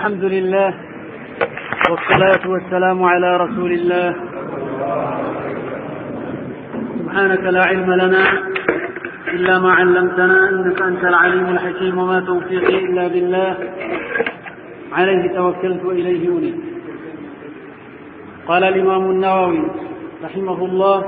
الحمد لله والصلاة والسلام على رسول الله. سبحانك لا علم لنا إلا ما علمتنا إنك أنت العليم الحكيم وما توفيقي إلا بالله عليه توكلت وإليه أنيب. قال الإمام النووي رحمه الله: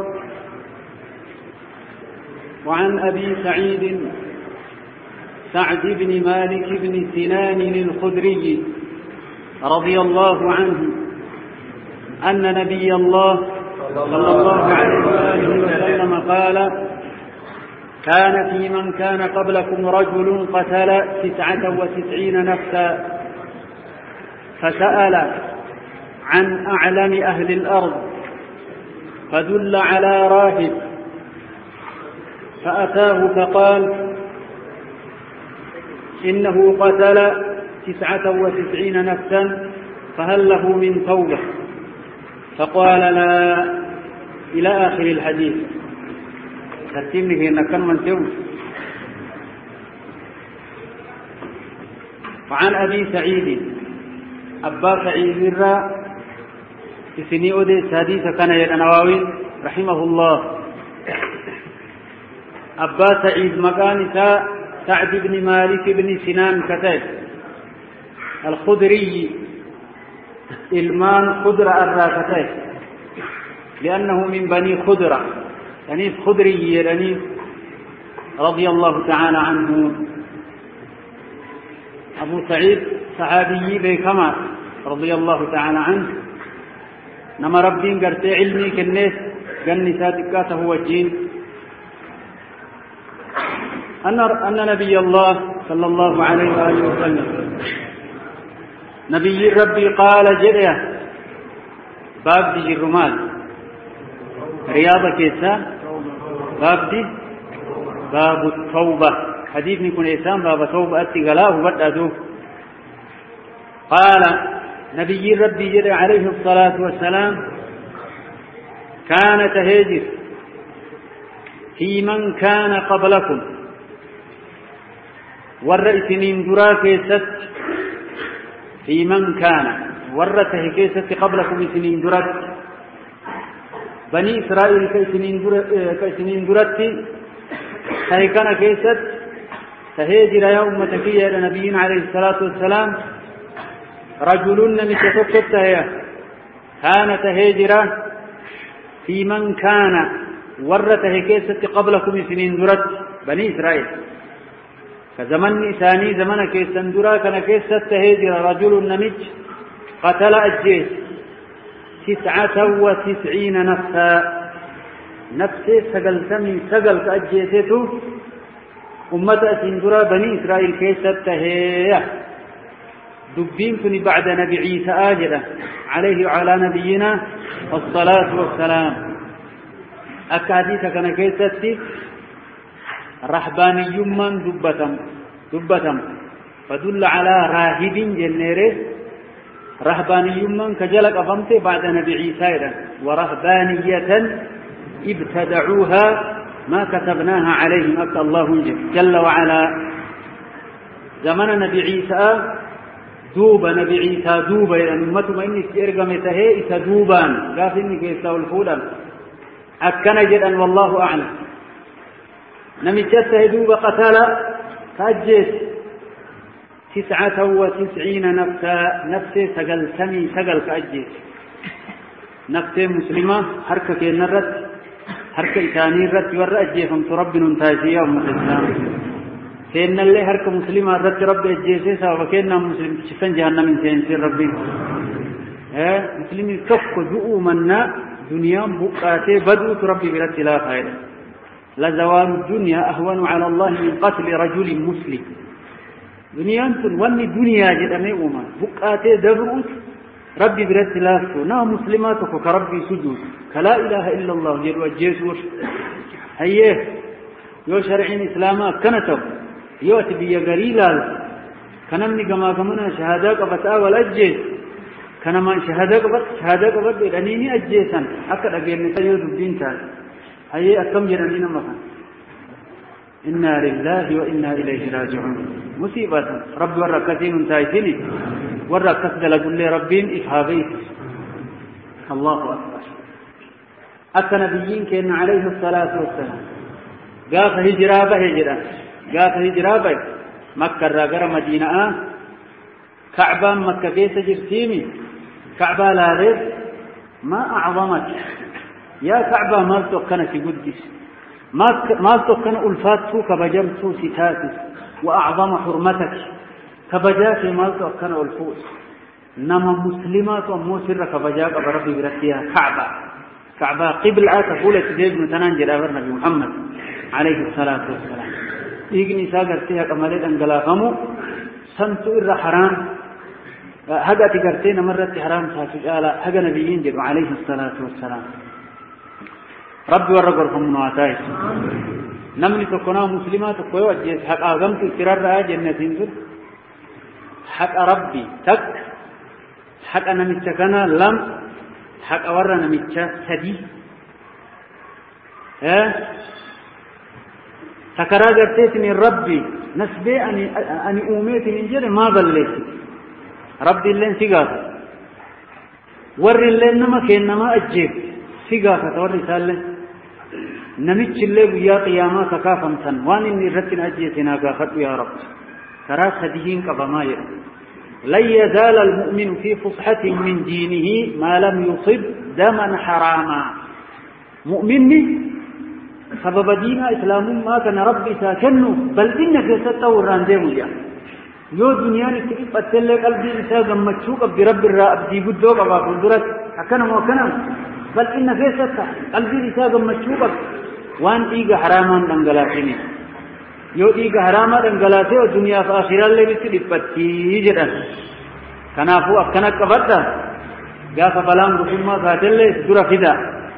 وعن أبي سعيد سعد بن مالك بن سنان الخدري رضي الله عنه أن نبي الله صلى الله عليه وآله وسلم قال: كان في من كان قبلكم رجل قتل 99 نفسا فسأل عن أعلم أهل الأرض فدل على راهب فأتاه فقال: إنه قتل 99 نفسا فهل له من توبة؟ فقال: لا، إلى آخر الحديث. ترتيبه إن كان من توبة. وعن أبي سعيد أبا سعيد الرا إسني أودي حديث كان النووي رحمه الله. أبا سعيد مكان سعد بن مالك بن سنان كتاب الخدري إلمان خدرة الراكتين، لأنه من بني خدرة، يعني خدري يعني رضي الله تعالى عنه. أبو سعيد صحابي بكما رضي الله تعالى عنه، نما ربين قرتي علمي كالناس قنساتكاته هو الجين. أن نبي الله صلى الله عليه وآله وسلم نبي ربي قال جريا باب دي الرمال رياضة كيسا باب التوبة. حديث نكون إنسان باب توبة أتقلاه بدأته. قال نبي ربي جري عليه الصلاة والسلام: كان تهجر في من كان قبلكم والرئيسين درا كيست في من كان ورته كيست قبلكم سنين درت بني إسرائيل كيسنين درت هيكنا كيست تهجر يا أمتك يا نبينا عليه الصلاة والسلام رجل نمتك كان تهجر في من كان ورته كيست قبلكم سنين درت بني إسرائيل كزمن ثاني زمن كيسن درا كان كيست تهجر رجل نمج قتل أجيس 99 نفسا نفسي سقل كأجيسته أمة سندرا بني إسرائيل كيست تهيه دبينكني بعد نبي عيسى آجرة عليه وعلى نبينا الصلاة والسلام. أكاديس كان كيست رهباني من دبتم فدل على راهب جنيره رهباني من كجلك أفهمت بعد نبي عيسى ورهبانية ابتدعوها ما كتبناها عليهم أكى الله جل وعلا. زمن نبي عيسى نبي عيسى دوبا يعني أمته إني إرقمته إسا دوبان قاف إني كيسا والفولا أكنا جدا والله أعلم. نمجته دوبا قتل فأجيس 99 نفسي سقل كأجيس نفسي مسلمة حركة كينا الرد حركة إتاني الرد يورا أجيفهم تربي ننتاجية أمة الإسلام كينا اللي حركة مسلمة الرد ربي أجيسيسا وكينا مسلم شفن جهنم من سينسير ربي مسلمين كفك دؤوا منا دنيا بقاتي بدؤوا تربي برد لا خير. لزوال الدنيا أهون على الله من قتل رجل مسلم. دنيا أنتم واني دنيا جدامي أمة بقاتي دبرؤت ربي برد لافته نا مسلماتك كربي سجود كلا إله إلا الله جل وجيسوش هيه يو شرعين إسلاما كنتب يو أتبيا قريلال كنمني كما شهاداك بتاول أجيس كنما شهاداك بت لأنيني أجيسا أكد أقير نسيود الدين تال هيه أكم جنانين مكان. إنا لله وإنا إليه راجعون. مصيبة رب وركتين تايتني ورا كسدل قل ربين إفهابيت الله أكبر أكا نبيين كان عليه الصلاة والسلام قاف هجرابه مكة راقر مدينة كعبة مكة كيس جرسيمي كعبة لا ريب ما أعظمك يا كعبة ما تكن في قدس ما تكن ألفاتك كبجمت ستاتك وأعظم حرمتك كبجاك ما تكن ألفوس نما مسلمات وموسر كبجاك بربي برسيها كعبة قبلة تقول تجيب متنانجل أبر نبي محمد عليه الصلاة والسلام إيقني ساقرتها كماليت أنقلافمو سنتو إر حرام هذا تقرتين مرة حرام ساتجالا هذا نبيين جدوا عليه الصلاة والسلام ربي ورقركم من واتايس نمني تكونا مسلمات تقويوا الجيس حق آغمت اترار رأى جنة انزل حق ربي تك حق نمتكنا لم حق ورى نمتك سدي تكرا قرتيت من ربي نسبي أني أوميت من جري ما ظليت ربي اللين سيقافة ور اللين نما كين نما أجيب سيقافة ور رسالة نمتش اللي بيا قياما كافا سن وان إني رتن أجيتنا قافت يا رب ترى خديين كبماير لن يزال المؤمن في فصحة من دينه ما لم يصب دما حراما مؤمني سبب دين إسلام ما كان ربي ساكنه بل إن في ستة رانديمو يا يو دنيا نكتب أتلي قلبي إنسا قمتشوك برب الرأب دي قدوك أبا قدرت أكنم وكنم بل إن في ستة قلبي إنسا قمتشوك وان إيقا حراما دنقلاتيني يو إيقا حراما دنقلاتي والدنيا في آخرة اللي بتلف بتيجرا كنافو أكنك قبضا قاف بلان رسوما فاتلي درا فدا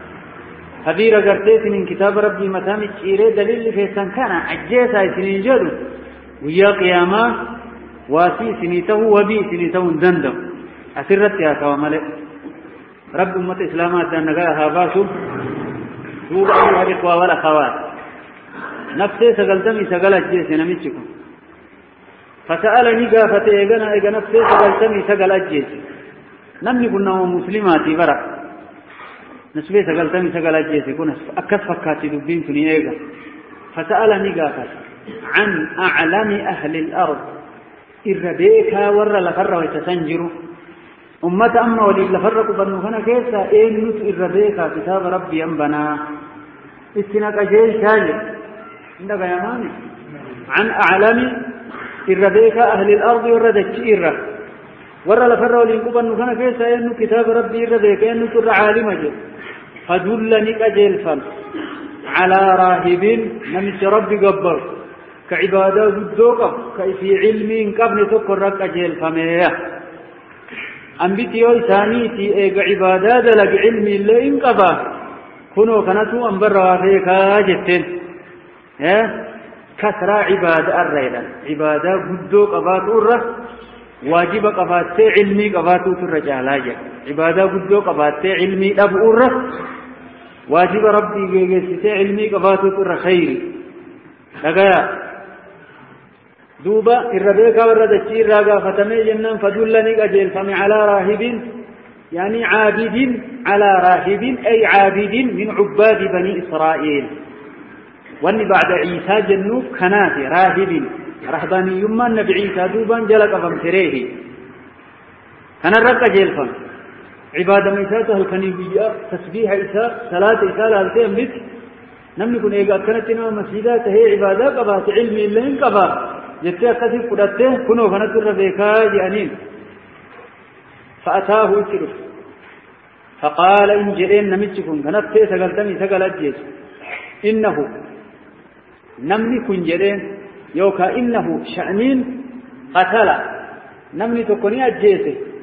هذيرا قرتيت من كتاب ربي متام الشيري دليل في سنكانا عجيسا سنين جدو ويا قياما واسي سنيته وبي سنيته دندم أسرت يا كوامل رب أمة إسلامات دانقاها باسو دوب أيها الإخوة والأخوات نفسي سقلتمي سقل أجيس نمتكم فسألني قافت إيقنا نفسي سقلتمي سقل أجيس نمني كنا مسلماتي برا نسبي سقلتمي سقل أجيس كنا أكس فكاتي دبين كني إيقا فسألني قافت عن أعلم أهل الأرض إربيكا ور لفر ويتسنجروا أمة أما ولي لفرق بنوخنا كيسا إن نت إربيكا كتاب ربي أنبنا استناك أجيش تاجر عندك يا ماني عن أعلم إربيكا أهل الأرض وردك إرب ور لفر ولي بنوخنا كيسا إن كتاب ربي إربيكا إن نت العالم أجل فدلني أجل فن على راهب نمت ربي قبر كعبادة ذوقف كفي علم قبل تقرك أجل فميه أنبتي ثانيتي عبادة لك علم اللي انقبا كنوا كنتوا أنبر وافيكا جتين كثرة عبادة الرئيلة عبادة قدو قبات أره واجب قبات علمي قبات الرجالاجة عبادة قدو قبات علمي أب أره واجب ربي قيست علمي قبات الرخير لقيا دوبا الربيكا وردتشي الراقا فتمي جنان فدلني أجل فمي على راهب يعني عابد على راهب أي عابد من عباد بني إسرائيل واني بعد عيسى جنوب كنات راهب رهباني يما النبي عيسى دوبا جلق فمتريه كان الرق أجل فم عبادة ميساته الكنيبية تسبيح إساء صلاة إساء لالتين بك نملكن إيقا كانتنا مسجدات هي عبادة قبات علمي اللهم قبات جتّي أكثر قدرته كنوا فنت الربيكا جانين فأتاه الكرف فقال إن جئين نمتكم فنفتي سقلتني سقل أجيس إنه نمني كن جئين يوكا إنه شأنين قتل نمني تكوني أجيس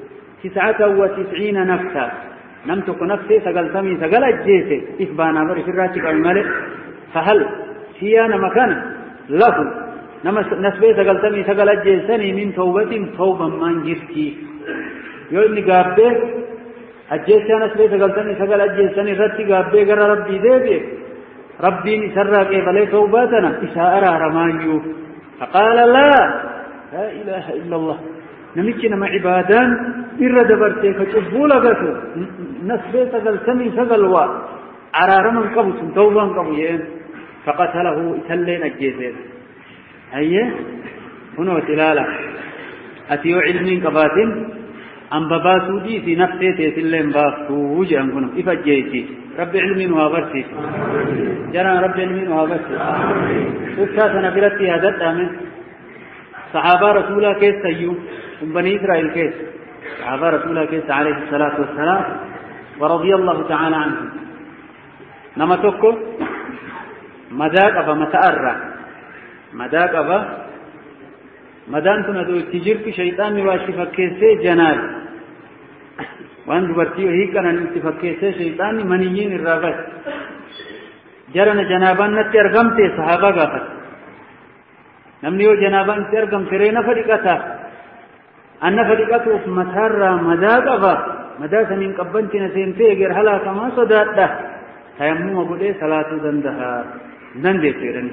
99 نفسا نمتك نفسي سقلتني سقل أجيس إثبانا بري في الراتب الملك فهل سيانا مكان له نسبي سقلتني سقل أجيسني من توبة من جرتي يوم قابه أجيسان نسبي سقلتني سقل أجيسني رتي قابه قرى ربي ديبه ربي نسرى كيف لي توباتنا إساء أرى رمانيو فقال لا إله إلا الله نمشي نما عبادان إرد برتي كجبولا قتو نسبة سجل سمي سجلوا عرارا من قبو توبا قبو فقتله إتلين الجيزين هيا هنا تلالة أتيو علمين قباتين أم بباسو دي في نفسي تيسلين باسو وجه أنكم إفجيتي رب علمين وابرتي جرى رب علمين وابرتي وكاتنا برتي هذا الدامن صحابة رسوله كيس سيو بني إسرائيل كيس صحابة رسوله كيس عليه الصلاة والسلام ورضي الله تعالى عنهم نما توكو مداك أبا متأرى مداك أبا مدان تنادو تجير في شيطان واشفا كيسي جنال وان دبرتيو هي كان انتفا كيسي شيطان منيين الرغس جرنا جنابان نتي ارغمتي صحابة قافت نمنيو جنابان نتي ارغم سرين فريقتا أن فريقتو متارا مداك أبا مداك من قبنتنا سينتي غير هلا كما صدات ده تيمم أبو صلاة دندها دندي سيرني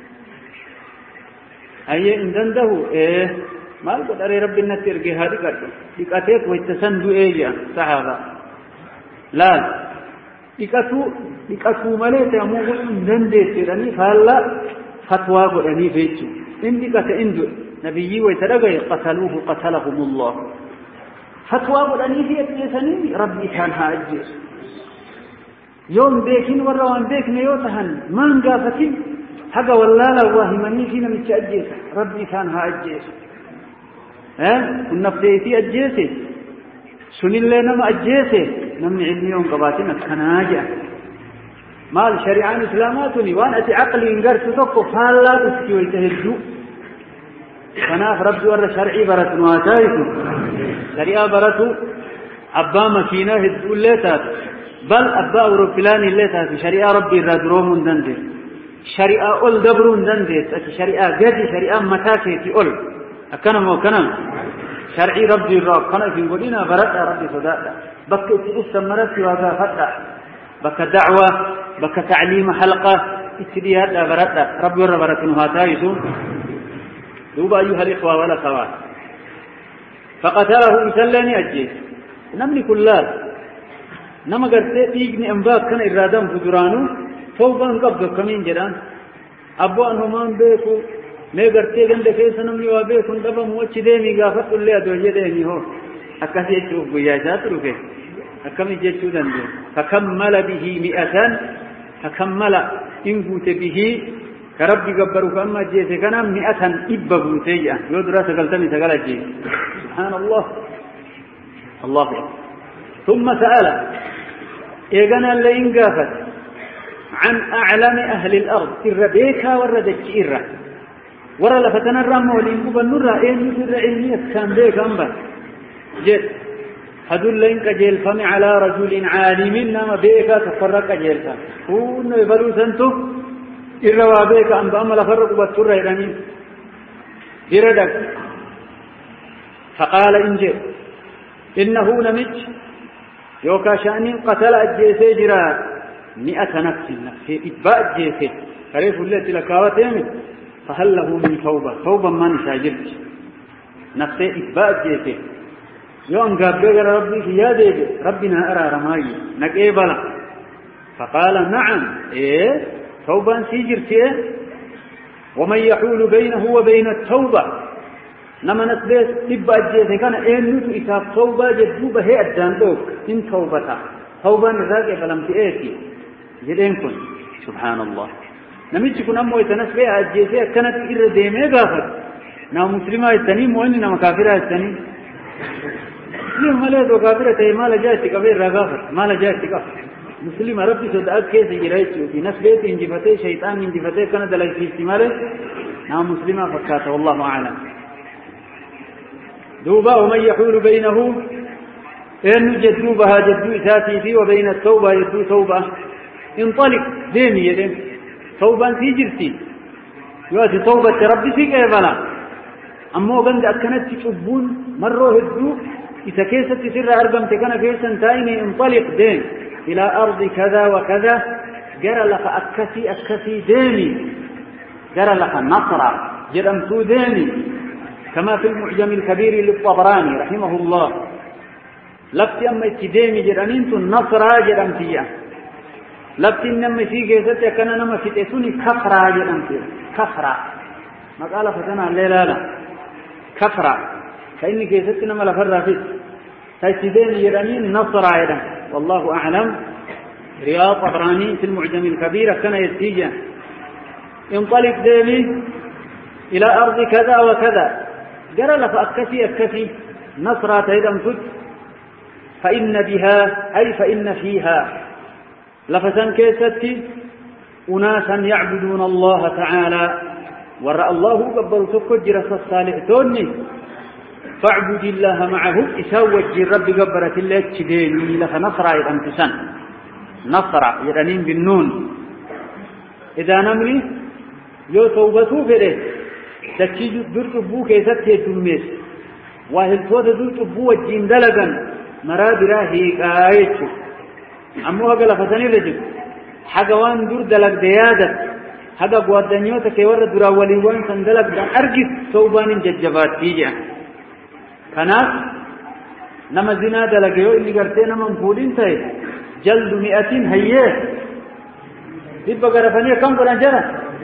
أيه إن دنده ما قد أري رب النتير جهادي كذا دكاتك ويتسندو إيجا صحابة لا دكاتو ملأ تأمو إن دنده سيرني فلا فتوى قرني بيتو إن دكات إندو نبيي ويترجع قتلوه قتلهم الله فتوى قرني في أتيسني ربي كان هاجس يوم بيكين وروان بيكن يوتهن من قافتي حقا والله الله مني فينا متأجيس ربي كان هاجس النفسيتي أجيسي سن الله نما أجيسي نمن علميهم قباتنا كناجع مال شريعان إسلاماتني وأنا أتي عقلي إنقرت تقو فالا تسكي ويتهدو فناف ربي ورى شرعي برت نواتايتو شريعة برتو أبا مكينة هدو الليتات بل أبا أوروبلاني الليتات شريعة ربي الرادروم دندي شريعة أول دبرون دندت شريعة جدي شريعة متاكيتي أول أكنم وكنم شرعي ربي الرب كنا في قدينا برد ربي صدق بك استمرت وهذا فتح بك دعوة بك تعليم حلقة استديات برد ربي الرب بركنها تايسو دوب أيها الإخوة ولا خوات فقتله مسلني أجيس نملي كلال نما قرتي تيجني أنباك كان إرادام فجرانو فوقان قبض كمين جران أبو أنهمان بيكو ما قرتي جند كيس نمني وابيكو دبا موچ ديمي غافت اللي أدوجي ديمي هو أكاسي يشوف بياجات روكي أكامي جيشو دندو فكمل به 100 فكمل إنبوت به كربي قبرو فأما جيسي كان 100 إببوتي يودرا سقلتني سقلت جي سبحان الله الله ثم سأل إيقنا اللي إنقافت عن أعلم أهل الأرض إربيكا وردك إره ورا لفتنا الرم ولينكوب النور إيه نسر علمية كان بيك أنبا جد هدول لينك جيل فم على رجل عالم نما بيكا تفرق جيل فم هو إنه يفلو سنتو إروا بيكا أنبا أما لفرق بطر إرمين بردك فقال إنجي إنه نمج يوكا شأن قتل الجيسي جرار 100 نفس في إتباع جيسي خريف التي لكاوتهم فهل له من توبة ما نشاجرت نفسي إتباع جيسي يوم قابل ربي في يدي ربنا أرى رماي نكيبلا فقال نعم إيه توبة سيجرتي ومن يحول بينه وبين التوبة نما نسبيس إتباع جيسي كان إيه نوت إتاب توبة جدوبة هي الداندوك إن توبتها توبة نزاقي فلم تأتي جدين كن سبحان الله نمشي كن أمو يتنسبه الجيسية كانت إرى ديمي غافر ناو مسلمة التنين وإننا مكافرة التنين مسلم مليت وكافرة ما لجاءت كبير غافر ما لجاءت كافر مسلم ربي صدقات كيس جريتو في نسبه انجفتي شيطان انجفتي كانت لجي استماله ناو مسلمة فكاته والله أعلم دوبا ومن يحول بينه إن جدوبها جدو إساتي فيه وبين التوبة يدو توبة انطلق ديني يدين توبة في جرتي يؤتي توبة ربي في كيفنا أما بند أكنت تشبون مرة هدو إذا كيست سر أرقم تكن كيسا تايني انطلق دين إلى أرض كذا وكذا جرى لك أكسي ديني جرى لك نصر جرمتو ديني كما في المعجم الكبير للطبراني رحمه الله لفت أما اتدامي جرانين نصرا جرامتيا لفت إنما في جيزتي كان نما في تسوني كفرا جرامتيا كفرا ما قال فتنا لا كفرا فإن جيزتي نما لفرا فيه فاتدامي جرانين نصرا جرام والله أعلم رياض طبراني في المعجم الكبير كان يتيجا انطلق دامي إلى أرض كذا وكذا قال فأكفي نصرا تيدم تج فإن بها أي فإن فيها لفتن كيستي أناسا يعبدون الله تعالى ورأى الله قبل تكجر الصالح توني فاعبد الله معه إساوج رب قبرة الله تشديني لفنصر أيضا تسن نصر يرنين بالنون إذا نملي يو توبتو فده تكيج درت بو كيست يدمس واهل توت درت بو الجين دلغا مرادرا هيك آيتشو أمو هقا لفتني رجل حقوان در دلق ديادت حقا قوادنيوتا كيور دراوليوان سندلق دان أرقف توبان ججبات تيجا كناس نما زنا دلقيو إني قرتين منفولين تاي جلد 100 هيه دبا قرفانية كم قران جرى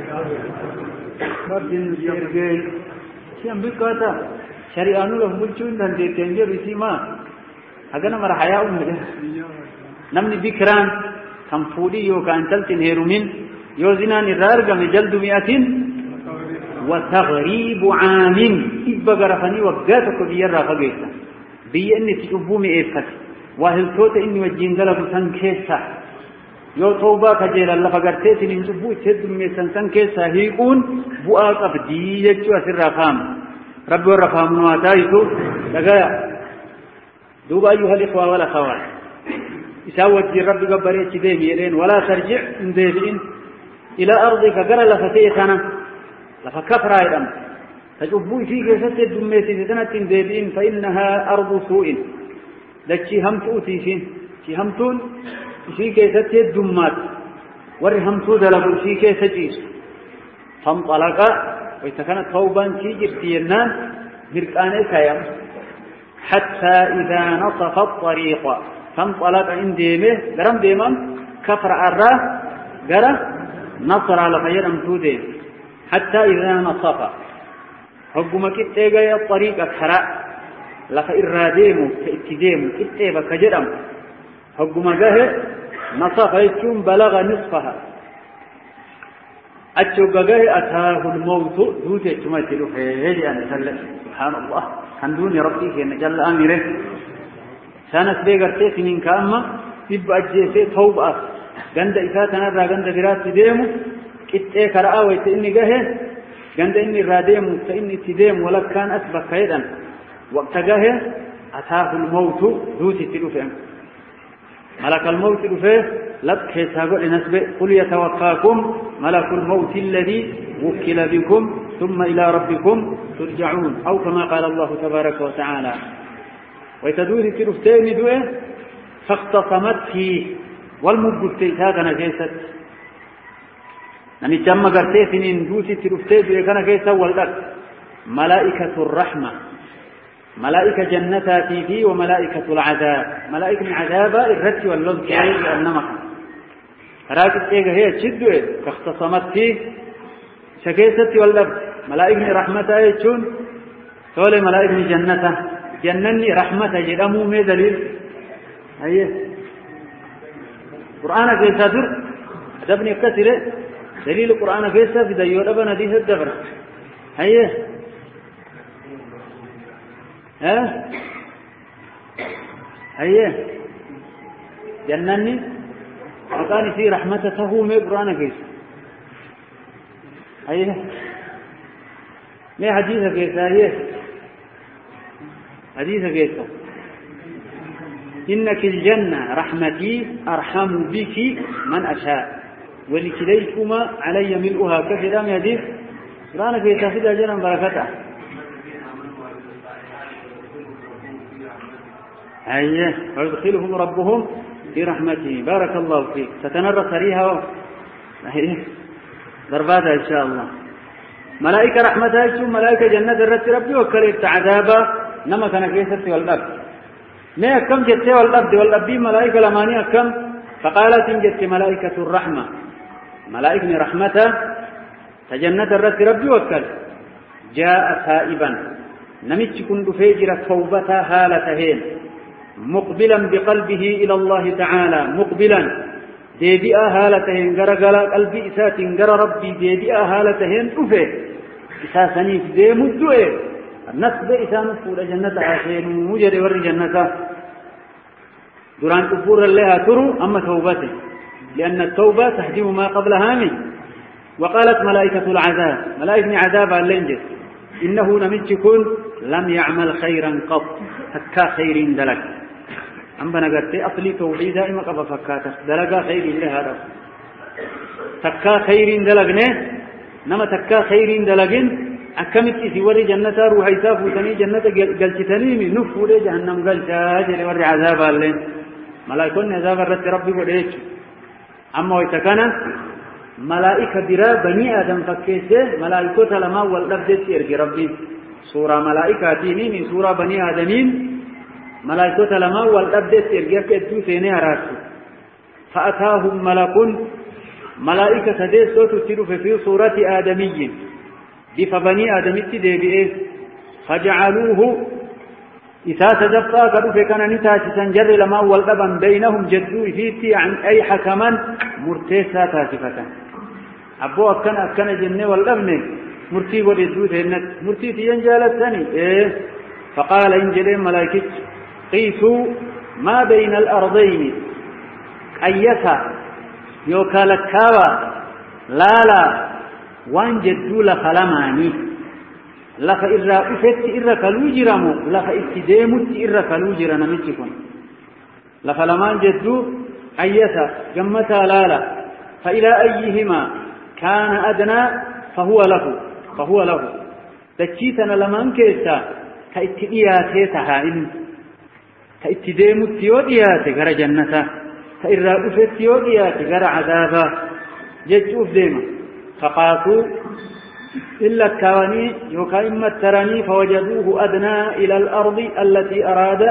مردين جرقين كيام بكاتا شريعانو لهم بلچون دان ديتين جر اسيما هقنا مر حياء مجا نمني بكران كم فولي يو كان تلتين هيرومين يو زنان الرارقم جلد 100 وتغريب عام دبا قرفاني وقاتك بيرا فقيتا بيئني تشبومي إيفت واهل توت إني وجين دلق سنكيسا يو توبا كجيلا لفقرتيت إن تبو تدم سنكيسا هيقون بؤاق أبدي يجو أسر رقام رب الرقام نواتايتو لقايا دوبا أيها الإخوة والأخوات إساوة جي رب قبريت ديميرين ولا ترجع انديبئن إلى أرضك قرى لفتيتنا لفكفر أيضا تجبوي في قصة الدمية سنة ديبئن فإنها أرض سوء لكي همتو تيسين كي همتون في كيسة الدمات وري همتو دلقوا في كيسة جيس فانطلق ويتكنت توبا في جبتينان مركاني كيام حتى إذا نصف الطريق فانطلق عند ديمه قرم ديما كفر عراه قرى نصر على خير أمتو ديم حتى إذا نصف حقما كتاقى الطريق كراء لفا إراديمو كإتديمو كتابة كجرم حقما قاه نصف يتشون بلغ نصفها أتشوق قاه أتاه الموت دوتي تمثل هيجي أن سلم سبحان الله حمدوني ربي كأن جل أميره سانس بيقر تيسنين كأما تبقى أجيسي توبة قند إساتنا را قند قرات تديمو كتاة كرأى ويتإني قاه قند إني راديمو فإني تديمو ولك كان أسبق خيرا وقت قاه أتاه الموت دوتي تلوفهم ملك الموت تلوفه لك يساقل نسبه قل يتوفاكم ملك الموت الذي وكل بكم ثم إلى ربكم ترجعون أو كما قال الله تبارك وتعالى ويتدوثي تلوفتين دوه فاختصمت فيه والمبتين هذا نجيست نمي جمع قرتين دوثي تلوفتين دوه كان جيسا والدك ملائكة الرحمة ملائكة جنتاتي فيه وملائكة العذاب ملائكة العذاب الرد واللذ كأيه النمخ راكب إيجا هي تشدوه فاختصمت فيه شكيستي واللب ملائكة رحمة يتشون سولي ملائكة جنته جنني رحمة جدامو مي دليل هيه قرآن كيسا در أدبني كثيرة دليل القرآن كيسا في ديو أبنا ديه الدبر هيه ها هيه جنني وكان في رحمته مي قرآن كيسا هيه مي حديثة كيسا هيه حديث كيسا إنك الجنة رحمتي أرحم بك من أشاء ولكليكما علي ملؤها كثيرا من حديث قرآن كيسا في جنة بركته أيه ويدخلهم ربهم في رحمته بارك الله فيك ستنرى سريها ضرباتها إن شاء الله ملائكة رحمتها يجون ملائكة جنة الرت ربي وكلت عذابا نما كان كيست والأرض ما كم جت والأرض ملائكة لماني كم فقالت إن جت ملائكة الرحمة ملائكة رحمته تجنة الرت ربي وكل جاء تائبا نمت كن فيجر توبة هالتهين مقبلا بقلبه إلى الله تعالى مقبلا ديبئا هالتهين قرى قلبي إسات قرى ربي ديبئا هالتهين أفه إساسني في ديم الدوئ النصب إسان فول جنة عاشين مجر ور جنة دران أفور لها ترو أما توبته لأن التوبة تهدم ما قبلها منه وقالت ملائكة العذاب ملائكة عذاب اللينجس إنه نمجكن لم يعمل خيرا قط فكا خير دلق أم بنقرت أصلي توحيد دائما قبل فكاته دلقا خير لهذا تكا خير دلقنه نما تكا خير دلقن أكمت إسي وري جنة روحي سافوتني جنة قلتني من نفور جهنم قلتها جري وري عذاب اللين ملائكون عذاب الرد ربي وديك أما ويتكنا ملائكة برا بني آدم فكيسه ملائكة لما واللفظ يرجي ربي سورة ملائكة تيني من سورة بني آدمين ملائكة لما واللفظ يرجي كدو سيني أراسو فأتاهم ملائكة ديسو تتلو في سورة آدمي بفبني آدمي تدبئه فجعلوه إذا تدفع قالوا في كان نتاسسا جر لما واللبا بينهم جدو فيتي عن أي حكما مرتسا تاسفة أبو أكن جنة والأبن مرتي ولدوه هنك مرتي تينجالت ثاني فقال إن جلين ملائكة قيسوا ما بين الأرضين أيسا يوكالكاوا لا وان جدو لخلماني لخ إرى أفت إرى كالوجرمو لخ اتدامت إرى كالوجر نمتكم لخلمان جدو أيسا جمتا لا فإلى أيهما كان أدنى فهو له تجيتنا لمن كيسا كاتدياته تهائن كاتدامت يودياته غير جنة فإرى أفت يودياته غير عذابا جدو ديما فقاتوا إلا الكواني يوكا إما التراني فوجدوه أدنى إلى الأرض التي أراد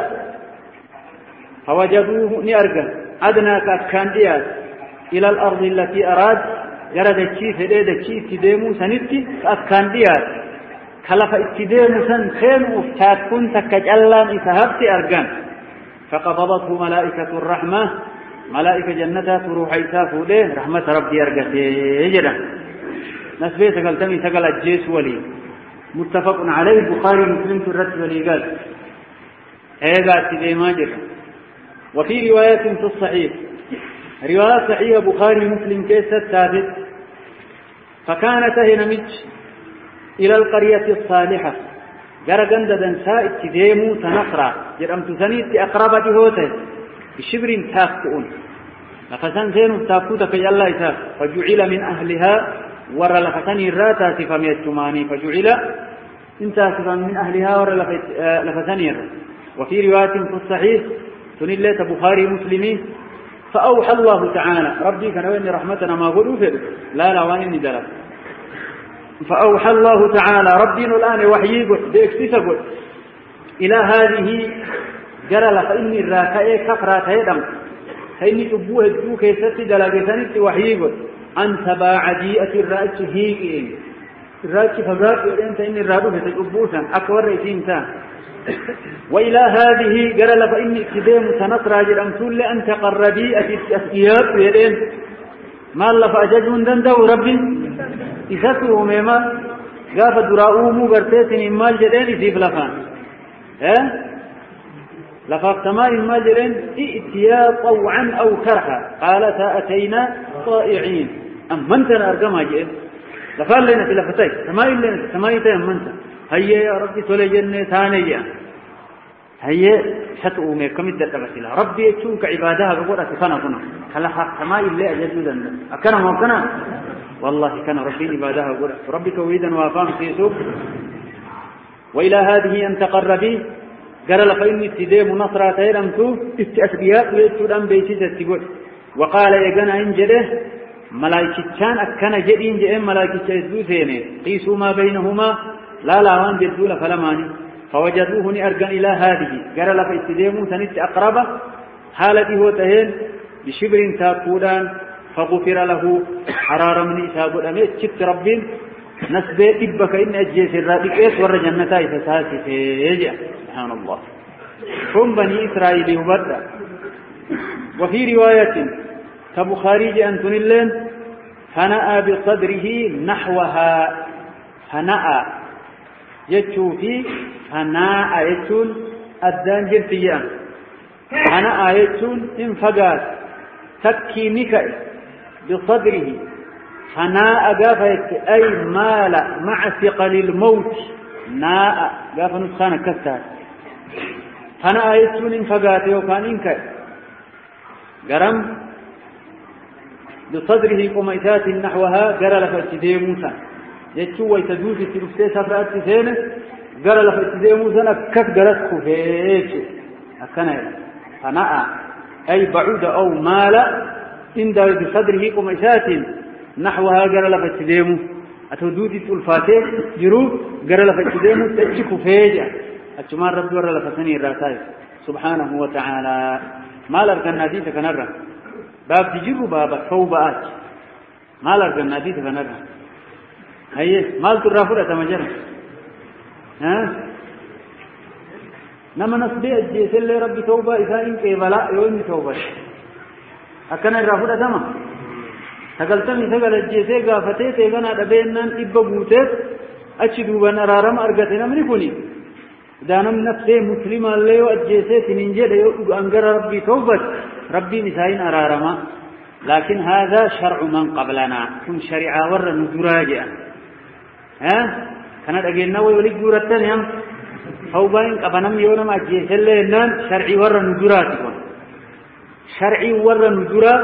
فوجدوه نيرجا أدنى كان ديات إلى الأرض التي أراد جرد الشيء فديد الشيء تديمو سنتي كان ديات خلف اتديمو سن خين وفتات كنت كجلان إسهبت أرجان فقبضته ملائكة الرحمة ملائكة جنة روحي سافوده رحمة ربي أرجته يجدا نسبه سقلتني سقل الجيس ولي متفق عليه البخاري مسلم ترت ولي قال هذا تديما جدا وفي رواية في الصحيح رواية صحيحة بخاري مسلم كيس الثابت فكانت هنمج إلى القرية الصالحة جرجن دنساء تديمو تنقرا جرمت ثنيت أقرب هوته بشبر تاكتون لفسن زين تاكوتك يلا يتاك فجعل من أهلها ورى لفتني الراتا سفمية تماني فجعل انت سفا من أهلها ورى لفتني وفي رواية في الصحيح تنلت بخاري مسلمين فأوحى الله تعالى ربي كان وين رحمتنا ما قلوا فيه لا وين دلت فأوحى الله تعالى ربنا الآن وحييقه بإكتسبه إلى هذه جرى فإني الراكائي كفرات هيدم فإني أبوه الدوك يستي دلقتني وحييقه أن تباعديئة الرأج هيئين الرأج فقاك أنت إني الرادو فتجبوسا أكبر رئيسين وإلى هذه قال فإني اكتدام تنصر أجل أمثول لأن تقربي أسئيات ويدين ما الله فأجج من دنده ربي إساسه ميما قاف دراؤه مبرتين إمال جدين إسيب لفان لفاقتما إمال جدين ائتيا طوعا أو كرها قالتا أتينا طائعين أمنتنا أرقما جئ لفان لنا في لفتي سمايتين أمنتا هيا يا ربي تولي جنة ثانية هيا شتؤوا ميكم الدرقبسلا ربي يتشوك عبادها بقول أتفانا كنا خلقها سماء اللي أجدودا أكنا موكنا والله كان ربي عبادها بقول ربي كويدا وافام في سوق وإلى هذه أن تقربي قال لفإني اتدام نصرة تيرمتو استأسبيات ويتشود أن بيتشت تقول وقال يقنا إنجله ملائكتان أكنا جدين جئين ملائكة يدوثين قيسوا ما بينهما لا وان جدول فلماني فوجدوه أرجن إلى هذه قال لك استديموا سنت أقربة حالته هو تهين بشبر تاكودان فغفر له حرار من إساب الأميت شبت ربين نسبة إبك إن أجيس الرابقات ورجنة إساساتي فيجع سبحان الله هم بني إسرائيل وبدأ وفي رواية كبخاري أن تنلين فنأى بصدره نحوها فنأى يجو في فناء يجون الدان جرتيا فنأى يجون انفقات تكي نكأ بصدره فناء قافت أي مال مع ثقل الموت ناء قاف نسخان كستار فناء يجون انفقات وكان انكأ قرم بصدره قميتات نحوها قرى لفأتدي موسى يجو ويتدوث التلفتي سفرات سينة قرى لفأتدي موسى أكف قرأت خفيش أكنا فناء أي بعود أو مال عند بصدره قميتات نحوها قرى لفأتدي موسى أتدوث التلفاتي جروب قرى لفأتدي موسى تأتي خفيش أتمار رب ورى لفتني الراتاي سبحانه وتعالى ما لرقنا ديتك نرى باب تجروا باب توبات ما لرقنا ديتك نرى هي مال ترافورة تمجرى ها نما نصبي الجيس اللي ربي توبة إذا إنك بلاء يوم توبة أكنا الرافورة تما تقلتني تقل الجيس قافتي تيغنا دبيننا إبا بوتت أشدوبا نرارم أرغتنا من كوني دانم نفسه مسلما اللي وأجيسه تننجد يؤدو أنقر ربي توبة ربي مساين أرارما لكن هذا شرع من قبلنا كن شريعة ورى نجراجع ها كانت أجينا ويولي جورتان يام توبين قبنام يونم أجيسه اللي إنان شرعي ورى نجراتكم شرعي ورى نجرات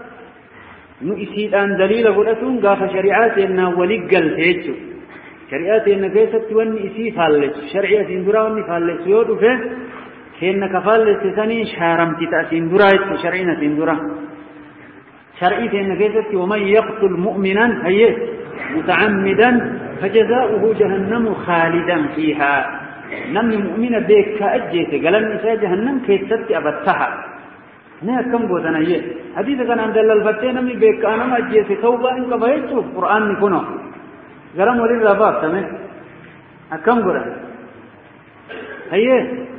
نؤسيد أن دليل قلتون قاف شريعات إننا ولقل تيجو شريعات إن كيست واني إسي فالس شرعية إندرا واني فالس يودو فيه كينك فالس ثاني شارمت تأسين درا شرعية إندرا شرعية إن كيست ومن يقتل مؤمنا هي متعمدا فجزاؤه جهنم خالدا فيها نم مؤمنا بك كأجيت قال النساء جهنم كيست أبتها نه كم بودنا هي حديث كان عند الفتين نمي بك أنا ما أجيت توبة إنك بيتو القرآن نكونه قرام ولي الرباب تمام أكم قرأ هي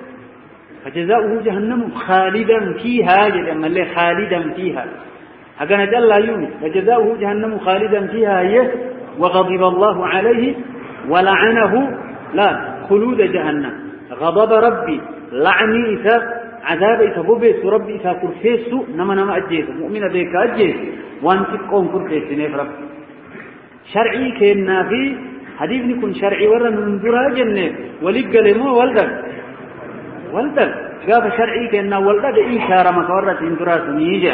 فجزاؤه جهنم خالدا فيها جل اللي خالدا فيها هكذا جل يوم فجزاؤه جهنم خالدا فيها هي وغضب الله عليه ولعنه لا خلود جهنم غضب ربي لعني إذا عذاب إذا بوبس ربي إذا كرفيس نما أجيس مؤمن بك أجيس وانت قوم كرفيس نفرق شرعي كنا في حديث نكون شرعي ورا من درا جنة ولقى مو ولدك قال شرعي كنا ولدك إشارة مكورة من درا سنيجا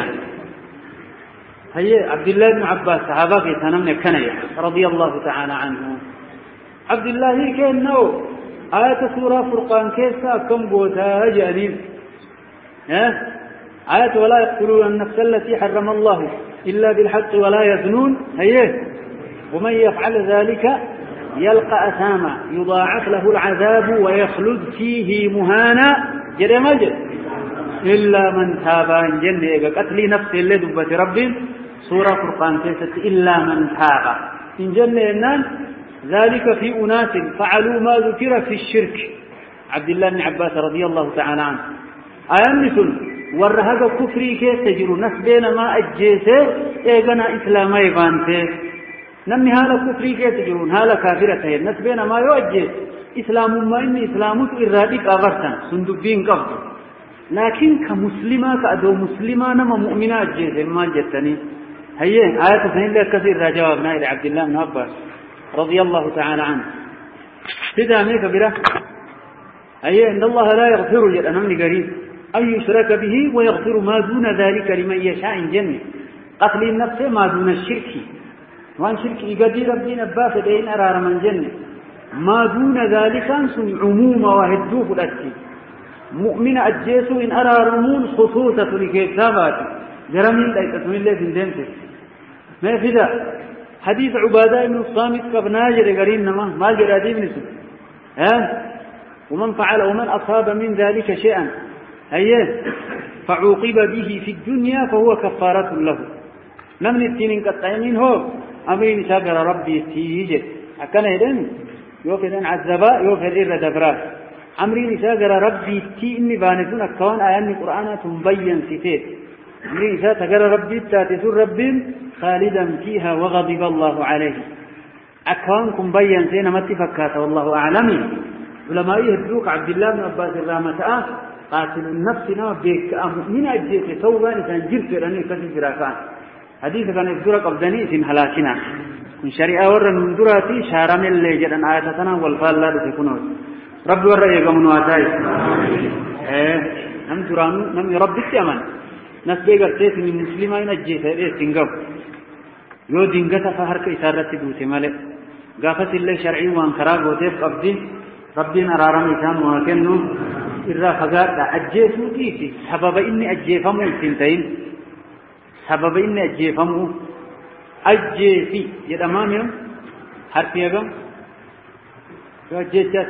هي عبد الله بن عباس صحابة في سنمنا كنية رضي الله تعالى عنه عبد الله كنا آية سورة فرقان كيسا كم قوتها جانين آية ولا يقتلون النفس التي حرم الله إلا بالحق ولا يزنون هي ومن يفعل ذلك يلقى أثاما يضاعف له العذاب ويخلد فيه مهانا جري مجد إلا من تاب عن جنة قتل نفسه اللي دبت رب سورة فرقان كيست إلا من تاب إن جنة إنان ذلك في أناس فعلوا ما ذكر في الشرك عبد الله بن عباس رضي الله تعالى عنه أيامنسون ورهق كفري كيس تجر نسبين ما أجيسه إيقنا إسلامي بانته نمي هذا كفري كيف تجرون هذا كافرة هي الناس بين ما يوجه إسلام ما إن إسلامك إرادك أغرسا سندبين قبض لكن كمسلمة كأدو مسلمة نما مؤمنات جيزة ما جتني هي آية سنين لك كثير جوابنا إلى عبد الله بن عباس رضي الله تعالى عنه تدامي كبيرة هي إن الله لا يغفر الأمن قريب أن يشرك به ويغفر ما دون ذلك لمن يشاء جنة قتل النفس ما دون الشرك وان شرك يقدر ربنا باف دين أرار من جنة ما دون ذلك أنسوا عموم وهدوه الأتي مؤمن أجيسوا إن أرارمون خصوصة لكتابات جرمين لا يتسمي الله في الدنسة ما في ذا حديث عبادة بن الصامت كبناجر قرين ما جرى هذه بن سم ومن فعل ومن أصاب من ذلك شيئا فعوقب به في الدنيا فهو كفارة له نمن التنين قطعين هو أمرين شاكر ربي تيجي أكنا إذن يوفدن عذبا يوفد إر دبرا أمرين شاكر ربي تي إني بانتون أكوان آيان القرآن تنبين ستيت أمرين شاكر ربي تاتسون ربي خالدا فيها وغضب الله عليه أكوانكم بين سينا متفكات والله أعلم علماء يهدوك عبد الله بن عباس الرامة قاتل النفس بك من أجيك توبا إذا جرت لأنه كثير جراكان حديث كان يفدرك أبداني في هلاكنا كن شريعة ورى من دراتي شارم اللي جدن آياتنا والفال لا تكونوا رب ورى يقومون واتاي نم درانو نم رب التأمن نسبة قرتيس من مسلمين أجيك سنقب يو دينغتا فهرك إسارة بوسي مالك قافت اللي شرعي وانكراب وتيف قبضي ربنا أرارم إسان وكنو إرى فقار أجيسو تيسي سبب إني أجيفمو سنتين سبب إني أجيفمو أجيسي يدامام يوم حرف يقام أجيسي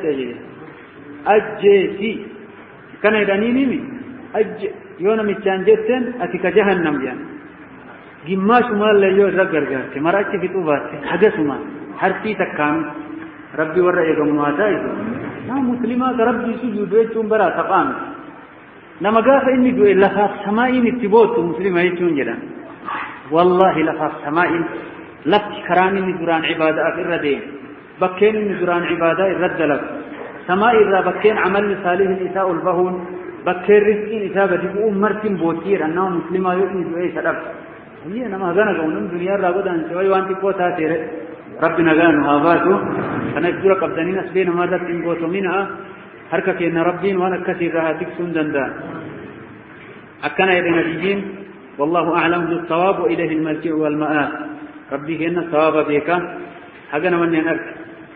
أجيسي كان يداني ميمي يونا ميتان جيسين أتك جهنم يعني جماش مال ليو رجر جرت مرات في طوبات حدث ما حرفي تكام ربي ورا يقوم واتاي نا مسلمات ربي سجود ويتون برا تقام نما قاف إني دو إلا خاف سمائين اتبوت مسلمة يتون جدا والله لخاف سمائين لك كراني نزران عبادة الردين بكين نزران عبادة الرد لك سمائي را بكين عمل صالح الإساء البهون بكين رزقين إساء بديبؤون مرتين بوتير أنه مسلمة يؤمن دو إيه سلف هي نما غانا قولن دنيا راغدا ان سوي وانتي قوتا تيري ربنا غانو هاباتو انا يقول قبضانين اسبين مرات ان قوتو منها حركة ان ربين وانا كثير راها تكسون دندا اكنا يدي نبيين والله اعلم بالصواب واليه المرجع والمآب ربي كأن الصواب بيك حقنا من ينرك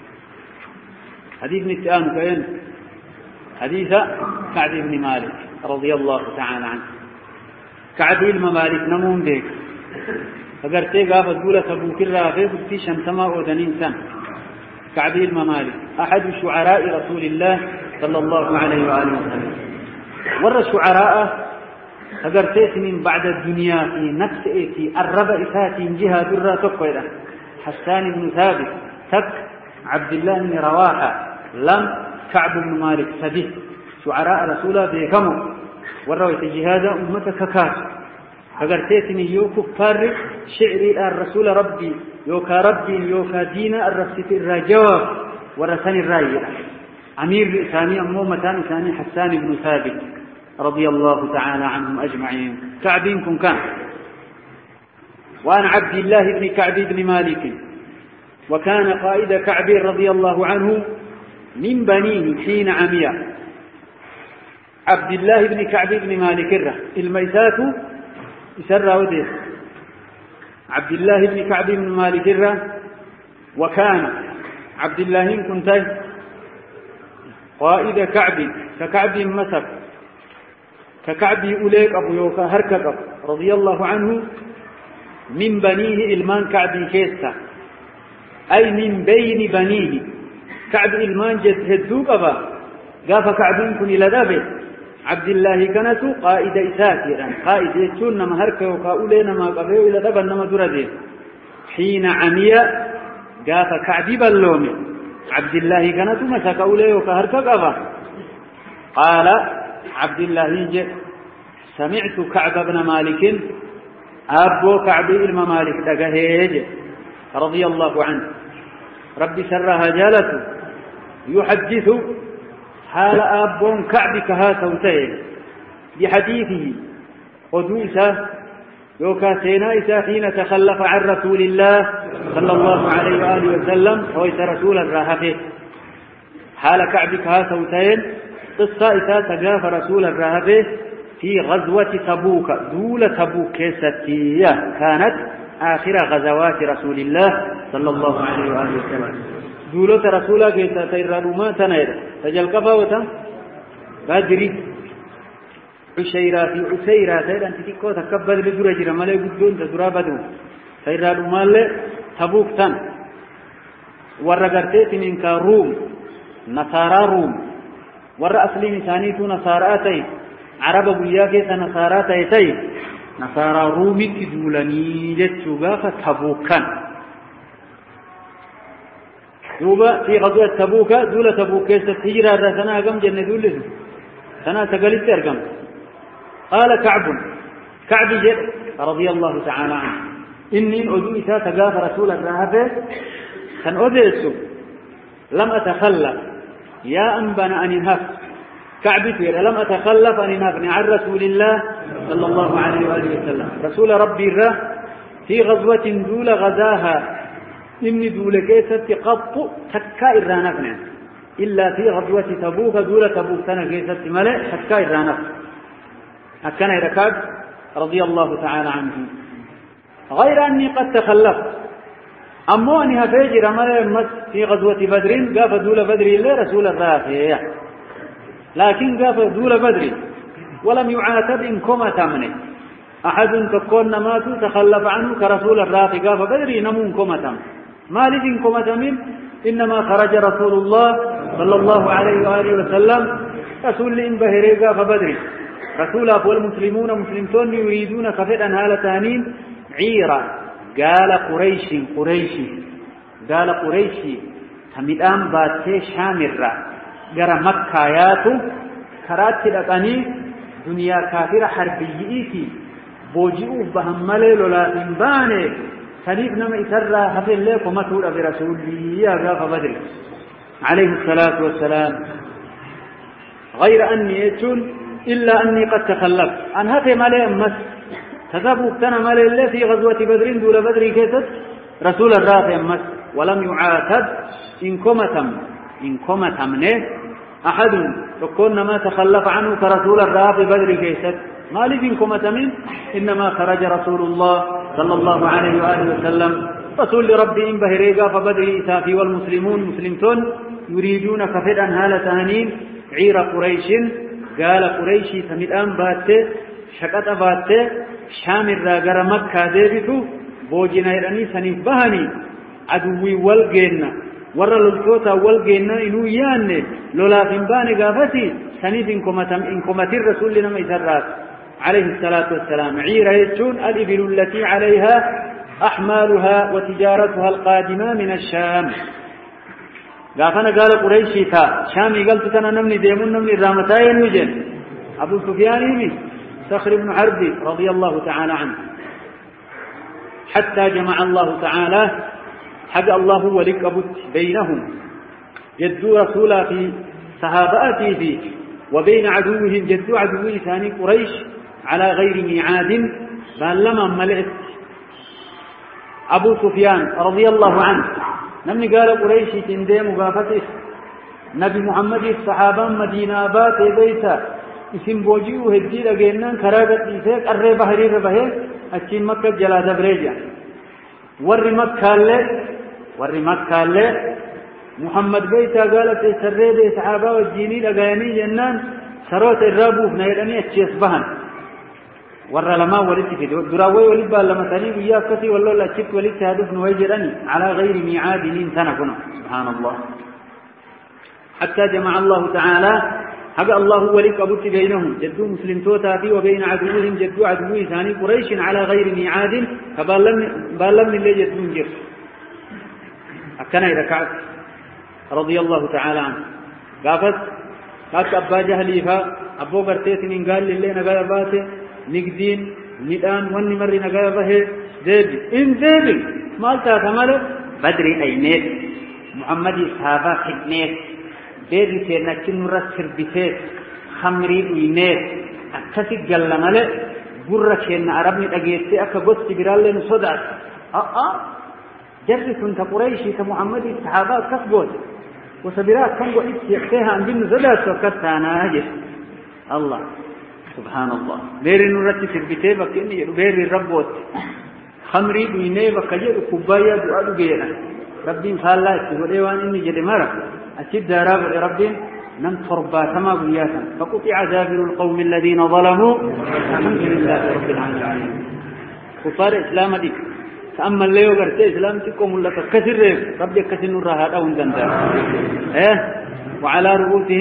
حديث نتآن كأن حديث كعب بن مالك رضي الله تعالى عنه كعب الممالك نمون بيك اگر تيغا فدولة تبوك الرافق في شمسما ودنين سن كعب الممالك أحد شعراء رسول الله صلى الله عليه وآله وسلم ور شعراء اگر تيس من بعد الدنيا في نفس ايتي الربع إساتي من جهة درة تقويرة حسان بن ثابت تك عبد الله بن رواحة لم كعب بن مالك سبيه شعراء رسوله بيكمو ورويت جهادا أمتك كاس أجر تيتني يو كفار شعري الرسول ربي يوكا ربي يوكا دين الرسول الرجواب ورسان الراية أمير ثاني أمومتان ثاني حسان بن ثابت رضي الله تعالى عنهم أجمعين كعبينكم كان وأن عبد الله بن كعب بن مالك وكان قائد كعب رضي الله عنه من بنيه حين عميا عبد الله بن كعب بن مالك الميسات يسرى وديه عبد الله بن كعب بن مالك وكان عبد الله كنت قائد كعب ككعب مسك ككعب أوليك أبو يوكا هركك رضي الله عنه من بنيه إلمان كعب كيستا أي من بين بنيه كعب إلمان جد هدوك أبا قاف كعب كن إلى ذابه عبد الله كانت قائد إساتيرا قائد يتون نما هركه وقاولين ما قبيه إلى دبا نما درده حين عمي قاف كعب بلوم عبد الله كانت مسك أوليه وكهركه قبا قال عبد الله سمعت كعب بن مالك أبو كعب بن مالك دقهيج رضي الله عنه ربي سرها جالته يحدث حال أبون كعب كهاتوتين بحديثه قدوسا يوكا سينائسا حين تخلف عن رسول الله صلى الله عليه وآله وسلم ويس رسول الراهفه حال كعب كهاتوتين قصة إسا تقاف رسول الراهفه في غزوة تبوك دولة تبوك كيستية كانت آخر غزوات رسول الله صلى الله عليه وآله وسلم دولة رسولا كيسا تيرانوما تنير تجلقفا وتا بدري عسيرا في عسيرا تيران تتكو تكبد لدرجة ملي قدون تدرا بدو سيراد مال تبوك تن ورقرتيت من كروم نصارى روم ور أصلي نسانيتو نصارى تي عرب بياكيت نصارى تي نصارى رومي تدولني جتشوغا فتبوكا دوبا في غزوة تبوك دولة تبوك هجرة سنة كم جنة دولة سنة تقلت أرقم قال كعب جد رضي الله تعالى عنه إني أدوئتا تقاف رسول الرهبة كان أدرسه لم أتخلف يا أنبنا أن ينهف كعب فير لم أتخلف أن ينهفني عن رسول الله صلى الله عليه وآله وسلم رسول ربي الره في غزوة دولة غزاها إني دولة كيست قط تكا إرانفنا إلا في غزوة تبوك دولة تبوك سنة كيست ملئ تكا إرانف أكنا إركاب رضي الله تعالى عنه غير أني قد تخلفت أمو أني هفاجر ملئ في غزوة بدر قاف دولة بدر إلا رسول الرافع لكن قاف دولة بدر ولم يعاتب إن كما تمني أحد تكون ماتوا تخلف عنه كرسول الرافع قاف بدر نمون كما تمني مالك كما تمين إنما خرج رسول الله صلى الله عليه وآله وسلم رسول إن بهريقا فبدري رسول والمسلمون مسلمون يريدون كفئا هالتانين عيرا قال قريش تمدام باتي شامرة قرى مكاياتو كرات لقني دنيا كافرة حربيئيتي بوجئوا بهمالي لولا تنباني سليب نما يسرى حفل لك ومسؤول برسول يا غاف بدر عليه الصلاة والسلام غير أني يتون إلا أني قد تخلفت أن هذا مالي أمس تذبوا اقتنى مالي الله في غزوة بدر دول بدر كيست رسول الرافع أمس ولم يعاتب إن كمتمنه أحد تكون ما تخلف عنه كرسول الرافع بدر كيست مالك إن كمتمن إنما خرج رسول الله صلى الله عليه وآله وسلم رسول ربي إن بهريقا فبدري إسافي والمسلمون مسلمتون يريدون كفدا هالة هنين عير قريش قال قريشي سمدان باتي شقط باتي شام الراقر مكة ديبتو بوجنا يراني سنف بهني عدوي والقينا ورى للكوتا والقينا إنو ياني لولا فنباني قافتي سنف إنكم الرسول لنا يسرات عليه الصلاة والسلام عير يجون الإبل التي عليها أحمالها وتجارتها القادمة من الشام قافنا قال قريشي تا شامي قلت تنا نمني ديمون نمني الرامتاين وجن أبو سفيان صخر بن حرب رضي الله تعالى عنه حتى جمع الله تعالى حق الله ولك أبت بينهم جدوا رسولا في صحاباتي فيه وبين عدوهم جدوا عدوه ثاني قريش على غير ميعاد بل لما ملئت أبو سفيان رضي الله عنه نمني قال قريش تندي مغافته نبي محمد الصحابة مدينة بات بيتا اسم بوجيه هدي لقينا كرابت إيساك أرى بحري ربه أتشين مكة جلاد بريجا ور مكة اللي محمد بيتا قالت سرى بي صحابة والجيني لقياني جنان سروت الرابوف نيراني أتشيس بهن ور لما ولدت في دراوي ولد لما تاني وياك كتي والله لا تشك ولد هدف نويجرني على غير ميعاد سنة كنا سبحان الله حتى جمع الله تعالى حق الله ولك أبوت بينهم جدو مسلم توتاتي وبين عدوهم جدو عدوه ثاني قريش على غير ميعاد فبالم اللي جدو جر أكنا إذا كعب رضي الله تعالى عنه قافت أبا جهلي أبو برتيتنين قال للي نقال باته نقدين ندان واني مري نقال به ديبي إن ديبي مالتا كمال بدري أينيت محمد صحابة خدنيت ديبي تيرنا كنورة سربتيت خمري وينيت أكسي قل مالي برا كينا عربني أجيتي أكا قدت برالين صدعت جرس انت قريشي كمحمد صحابة كسبوت وسبيرات كم قلت يحكيها عن بن زدات وكتها أنا أجل الله سبحان الله بير نورتي سربتي بكني بير الربوت خمري بيني بكجر كوبايا دعاء غيره ربي قال لا تقولون اني جد مره اكيد داراب ربي نم تربا كما بياتا فقطع دابر القوم الذين ظلموا الحمد لله رب العالمين كفار اسلام دي تأمل ليه وقرت إسلام تقوم لك كثير ربي كثير نور هذا وندندا وعلى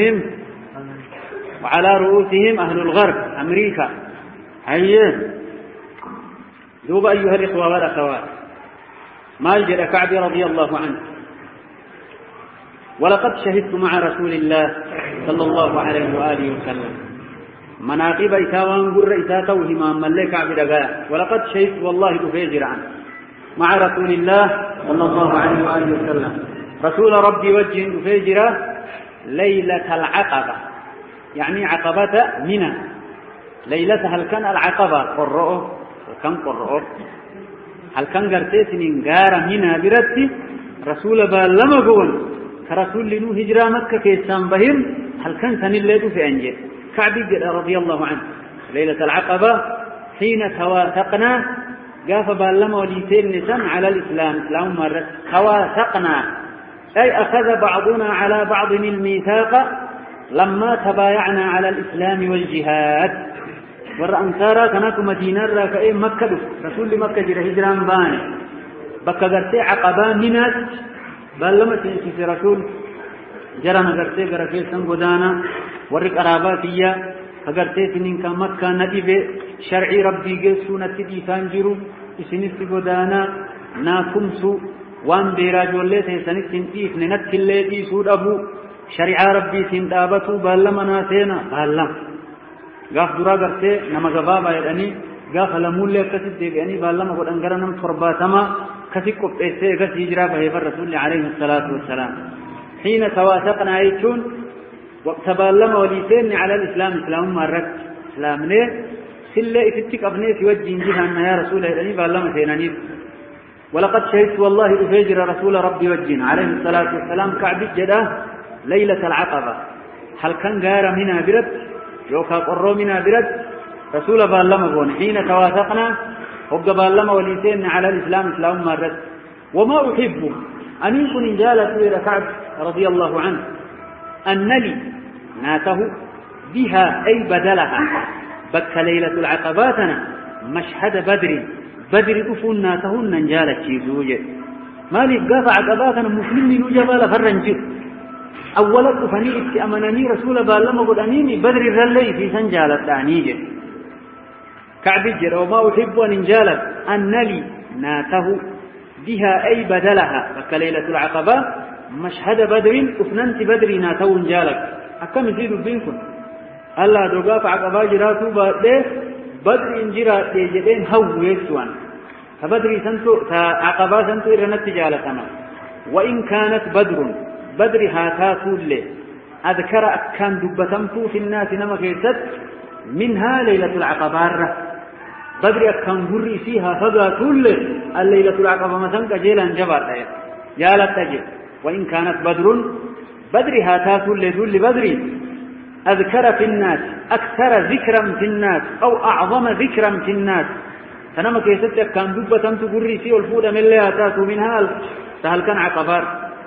رؤوسهم أهل الغرب أمريكا هيا دوب أيها الإخوة والأخوات ما يجد كعب رضي الله عنه ولقد شهدت مع رسول الله صلى الله عليه وآله وسلم مناقب إتاوان قر إتاتوه ما ملك عبد دقاء ولقد شهدت والله تفجر عنه مع رسول الله صلى الله عليه وآله وسلم رسول ربي وجه تفجر ليلة العقبة يعني عقبة منى ليلتها هل كان العقبة قرؤه هل كان قرتيس ننقار منى برتي رسول بالله قول كرسول لنو هجرة مكة كيسان بهم هل كان سنلد في أنجل كعب رضي الله عنه ليلة العقبة حين تواثقنا قاف بالله وليتين نسان على الإسلام مرة تواثقنا أي أخذ بعضنا على بعض الميثاق لما تبايعنا على الإسلام والجهاد والأنصار كانت مدينة ركائي مكة رسول مكة جرى هجران باني بكا قرتي عقبان منات بالما في رسول جرى قرتي قرتي سنقدانا ورق أراباتية قرتي سنين كمكة نبي شرعي ربي قسونا تبي فانجرو إسنست قدانا ناكمسو وان بيراجو اللي تيسانت تنتيف ننت اللي تيسود أبو شريعة ربي تندابتو بالما ناسينا بالما قاف درا قرتي نما قبابا يداني قاف لمول لي كسد ديبياني بالما قد انقرنا نم فرباتما كسد قبئسي قس هجرا فهيف الرسول عليه الصلاة والسلام حين تواثقنا يتون وقت بالما وليتين على الإسلام إسلام مرك إسلام ليه سلا إفتك أبني في وجه جهة أن يا رسول الله بالما سينانيب ولقد شهدت والله أفجر رسول ربي وجهنا عليه الصلاة والسلام كعب الجدة ليلة العقبة هل كان غار منا برد يوكا قرو منا برد رسول بالله قون حين تواثقنا وقب بالله وليتين على الإسلام إسلام مرد وما أحب أن يكون جالت إلى كعب رضي الله عنه أن لي ناته بها أي بدلها بك ليلة العقباتنا مشهد بدر أفون ناتهن نجالت شيزوجة ما لي قاف عقباتنا مسلمين جبال فرنجر أولا أفني أمنني رسول بالله قد أنيني بدر الرلي في سنجالت دعنيجة كعب الجر وما أحب أن انجالت أن لي ناته بها أي بدلها بك ليلة العقبة مشهد بدر أفننت بدر ناته انجالت أكم يزيد بينكم الله دوغاف عقبا جراتو بعده بدر انجرات يجدين هو يسوان فبدر سنتو عقبا سنتو إرنت تجالتنا وإن كانت بدر هاتاتو اللي أذكر أكان دبتمتو في الناس نما كيست منها ليلة العقبة بدر أكان قري فيها فقاتو اللي الليلة العقبة مثلا كجيلا جبار جالت تجي وإن كانت بدر هاتاتو اللي ذو اللي بدري أذكر في الناس أكثر ذكرا في الناس أو أعظم ذكرا في الناس فنما كيست كان دبة تقري فيه والفودة من اللي أتاتوا منها سهل كان عقبار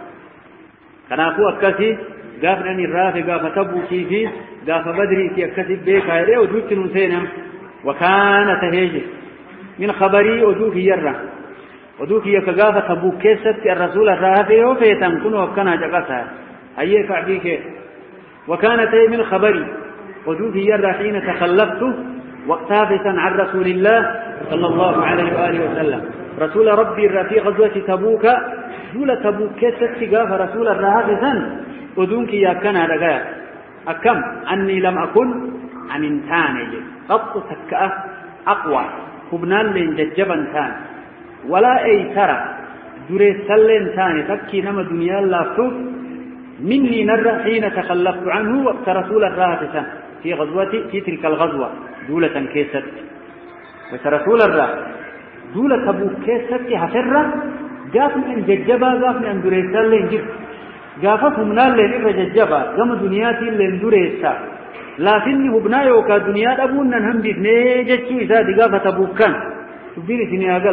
كان أخو أكسي قافنا الرافي قاف تبوكي فيه قاف بدري في أكسي بيكا إليه ودوك نسينا وكانت هيجي من خبري ودوك يرى ودوك يكقاف تبوكي ست الرسول الرافي وفيتم كنوا وكنا جقسها أيك عبيك وكانت من خبري ودوك يرى حين تخلفت وقتافتا عن رسول الله صلى الله عليه وآله وسلم رسول ربي في غزوة تبوك دولة تبوك كيست قاف رسول الرهافزا ودونك يا كنا رقاء أكم أني لم أكن عن انتاني قط تكأ أقوى خبنان لين ججبا تان ولا أي ترى دري سلين تاني تكي نما دنيا الله مني نرى حين تخلفت عنه وقت رسول الرهافزا في غزوة في تلك الغزوة دولة كيست وترسول الرهافزا دولة تبوك كيست هفرة قافن أن ججبا قافن أن دريسا لين جب قافهم نال لين إفا ججبا قام دنياتي لين دريسا لكني هبنا يوكا دنيات أبونا هم بيثني ججو إذا دي قافة تبوكان تبيني سني أقل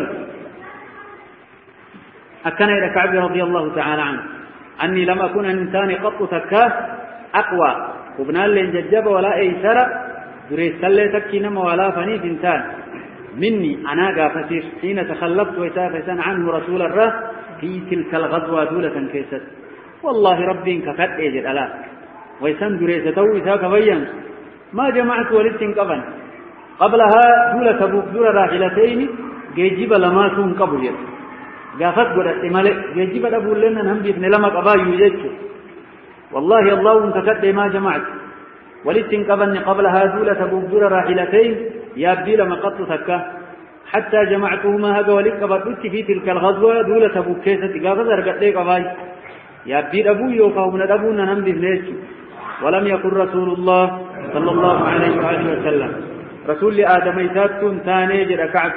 أكنا إلى كعب رضي الله تعالى عنه أني لم أكن إنساني قط تكاه أقوى هبنا لين ججبا ولا أيسر دريسا لين تكينما ولا فنيف إنسان مني أنا قافتير حين تخلفت ويتافسا عنه رسول الله في تلك الغزوة دولة كيست والله ربي كفت إيجر ألا ويسن دريسته إساك بيّن ما جمعت ولدت قبل قبلها دولة تبوك دولة راحلتين جيجب لما تون قبل قافت قد ملك جيجب أبو لنا نهم بإذن لما قبا يوجدك والله الله كفت ما جمعت ولدت قبلها دولة تبوك دولة راحلتين يابدي لما قط تكا حتى جمعتهما هذا ولك قبلت في تلك الغزوة دولة تبوك كيست قافت أرقت لك قباي يابدي أبو يوفاهم ندبونا نهم بإذن ولم يكن رسول الله صلى الله عليه وآله وسلم رسول آدم يساتون ثاني جد كعب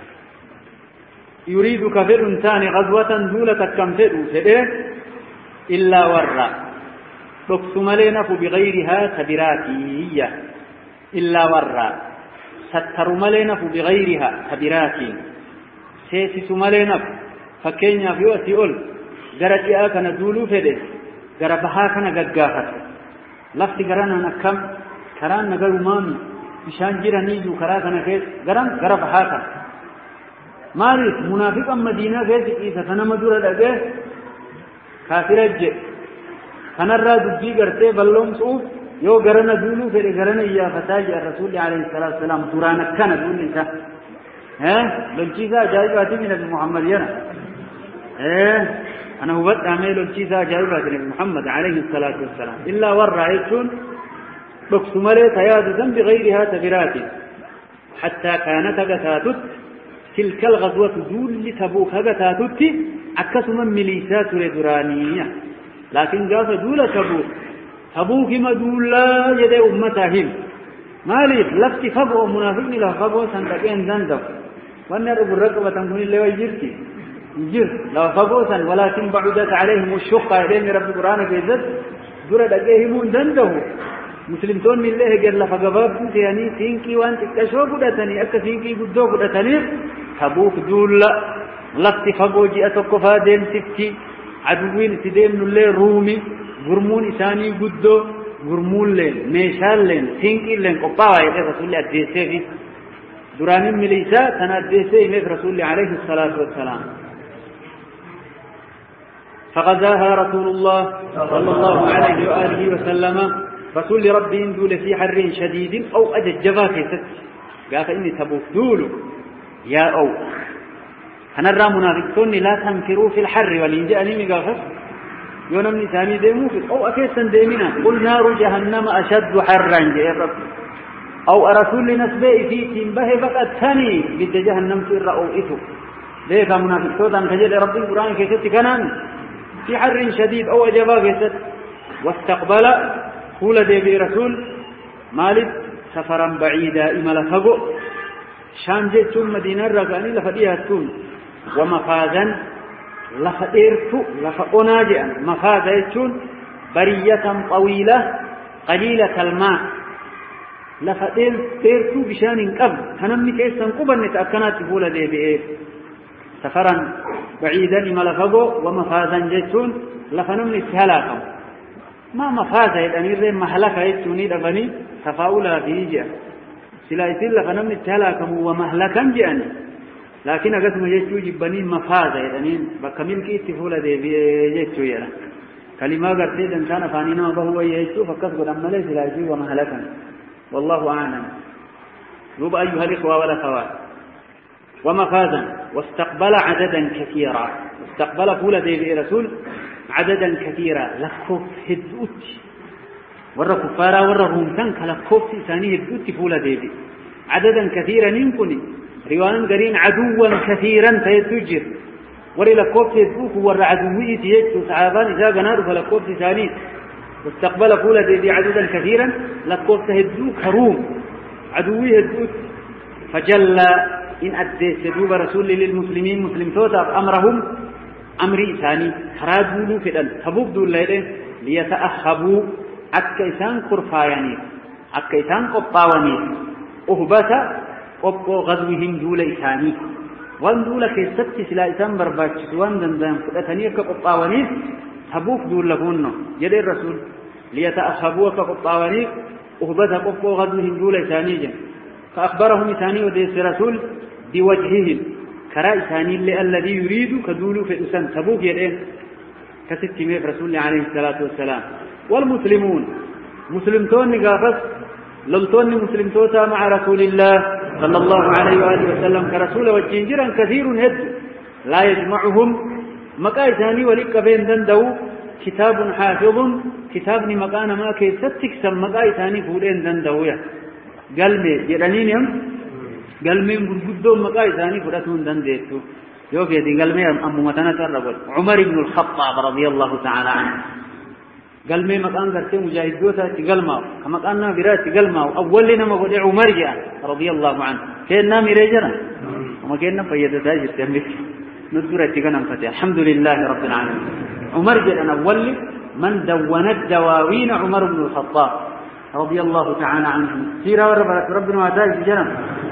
يريد كفر ثاني غزوة دولة كمفر فده إلا ورّا تقسم لنا بغيرها تبراتية إلا ورّا ستر ملنا بغيرها تبراتي سيسس ملنا فكينا في وقت يقول قرأت آكنا دولو فده قرأبها كنا قاقافت لفت قرانا نكم كران نقل مامي بشان جرانيجو كراكنا كيس قرأبها كنا مالك منافقا مدينة كيس إيسا فنمدور الأجه كافر الجه فنرى دبي قرتي بلوم سعود يو قرنا دولو فده قرنا إياه فتاج الرسول عليه الصلاة والسلام درانا كان دول انت للجيزة جائبات من ابن محمد ينا أنا هو بد أعمل الجيزة جائبات من ابن محمد عليه الصلاة والسلام إلا ورعيتون بقسم لي تياددا بغيرها تبرات حتى كانت قتاتت تلك الغزوة دول لتبوك قتاتت أكسما مليسات ردرانية لكن قاس دول تبوك ما دول لا يدي أمتهم مالك لفت فبو منافقني له فبو سنتكين زندف وأن رب الرقبة تنكون اللي ويجرتي يجر لو فبوسا ولكن بعدت عليهم الشقة إليه رب القرآن في ذات دولة دقيهم زنده مسلمتون من الله قال لفقباب يعني سينكي وانت كشو قدتني أكا سينكي قدو قدتني تبوك دول لفت فبو جئتك فادين سفتي عدوين سيدين من الله رومي غرمون إساني قدو غرمون لين ميشال لين سينكي لين قباوة يقول رسول الله الديسي في دراني مليسا تنا الديسي يقول رسول الله عليه الصلاة والسلام فغزاها رسول الله صلى الله عليه وآله وسلم رسول ربي دول في حر شديد أو أجد جفاف ست قال إني تبوك دول يا أو هنرى منافقون لا تنفروا في الحر والإنجاء نمي قال يونمني ثاني ديمو في أو أكيسا ديمنا قل نار جهنم أشد حرا يا رب أو رسول نسبئ في تنبه فقط ثاني قد جهنم سر أو إثو ليك منافقون أن تجد ربي القرآن كيست كنان في حر شديد أو أجبا كيست واستقبل قول دي رسول مالك سفرا بعيدا إما لفقو شام جيتون مدينة رقاني لفديهتون ومفازا لفديرتو لفقناجئا مفازا يتون برية طويلة قليلة الماء لفديرتو بشان قبل هنمي كيسا قبل نتأكنات قول دي سفرا بعيدا إما لفقو ومفازا جيتون لفنمني سهلاكم ما مفازة الأمير ذي مهلكة يتوني دفني تفاولا فيه جاء سلا يسير لفنم التهلاكم ومهلكا جاءني لكن أقسم يجتو جبني مفازة الأمير بكمل كي اتفولا ذي يجتو يلا كلمة قرتي دنسان فانينا وبهو يجتو فكسب الأمالي سلا يسير ومهلكا والله أعلم يوب أيها الإخوة والأخوات ومفازا واستقبل عددا كثيرا استقبل فولا ذي رسول عددا كثيرا لكوف هدوت ورا كفارا ورا رومتان كلكوف ثاني هدوت فولا ديبي عددا كثيرا يمكن ريوان قرين عدوا كثيرا فيتجر ورا لكوف هدوك ورا عدوية يجتو صعابان إذا قناروا فلكوف ثاني واستقبل فولا ديبي عددا كثيرا لكوف هدوك روم عدوية هدوت فجل إن أدس دوب رسول للمسلمين مسلم توتا أمرهم أمري ثاني خراجوا فدان تبوك دول ليدين ليتأخبوا أكيسان كرفاياني أكيسان قباواني أهبتا قبو غزوهم دول ثاني وان دول كيست سلا إسان برباكس وان دندان فدتني كقباواني تبوك دول لهن يدي الرسول ليتأخبوا كقباواني أهبتا قبو غزوهم دول ثاني فأخبرهم ثاني وديس رسول بوجههم كرائساني الذي يريد كدولو في الأسان تبوك يدين كست ميف رسول الله عليه الصلاة والسلام والمسلمون مسلمتون قافت للتون مسلمتوتا مع رسول الله صلى الله عليه وآله وسلم كرسول والجنجرا كثير هد لا يجمعهم مقايساني ولك بين دندو كتاب حافظ كتابني مقانا ما كي ستكسم مقايساني فولين دندويا قلمي جرانين قلمي قدوم مقايساني فلتون دنديتو يوكي دي قلمي أمومتنا تربل عمر بن الخطاب رضي الله تعالى عنه قلمي مقان قرتي مجاهدوتا تقلماو كمقاننا برات تقلماو أولنا ما قد عمر جاء رضي الله عنه كينا مريجنا وما كينا فيدتا جتنبك ندورة تقنم فتح الحمد لله رب العالمين عمر جاء أول من دونت دواوين عمر بن الخطاب رضي الله تعالى عنه سيرا ربنا واتاك جنم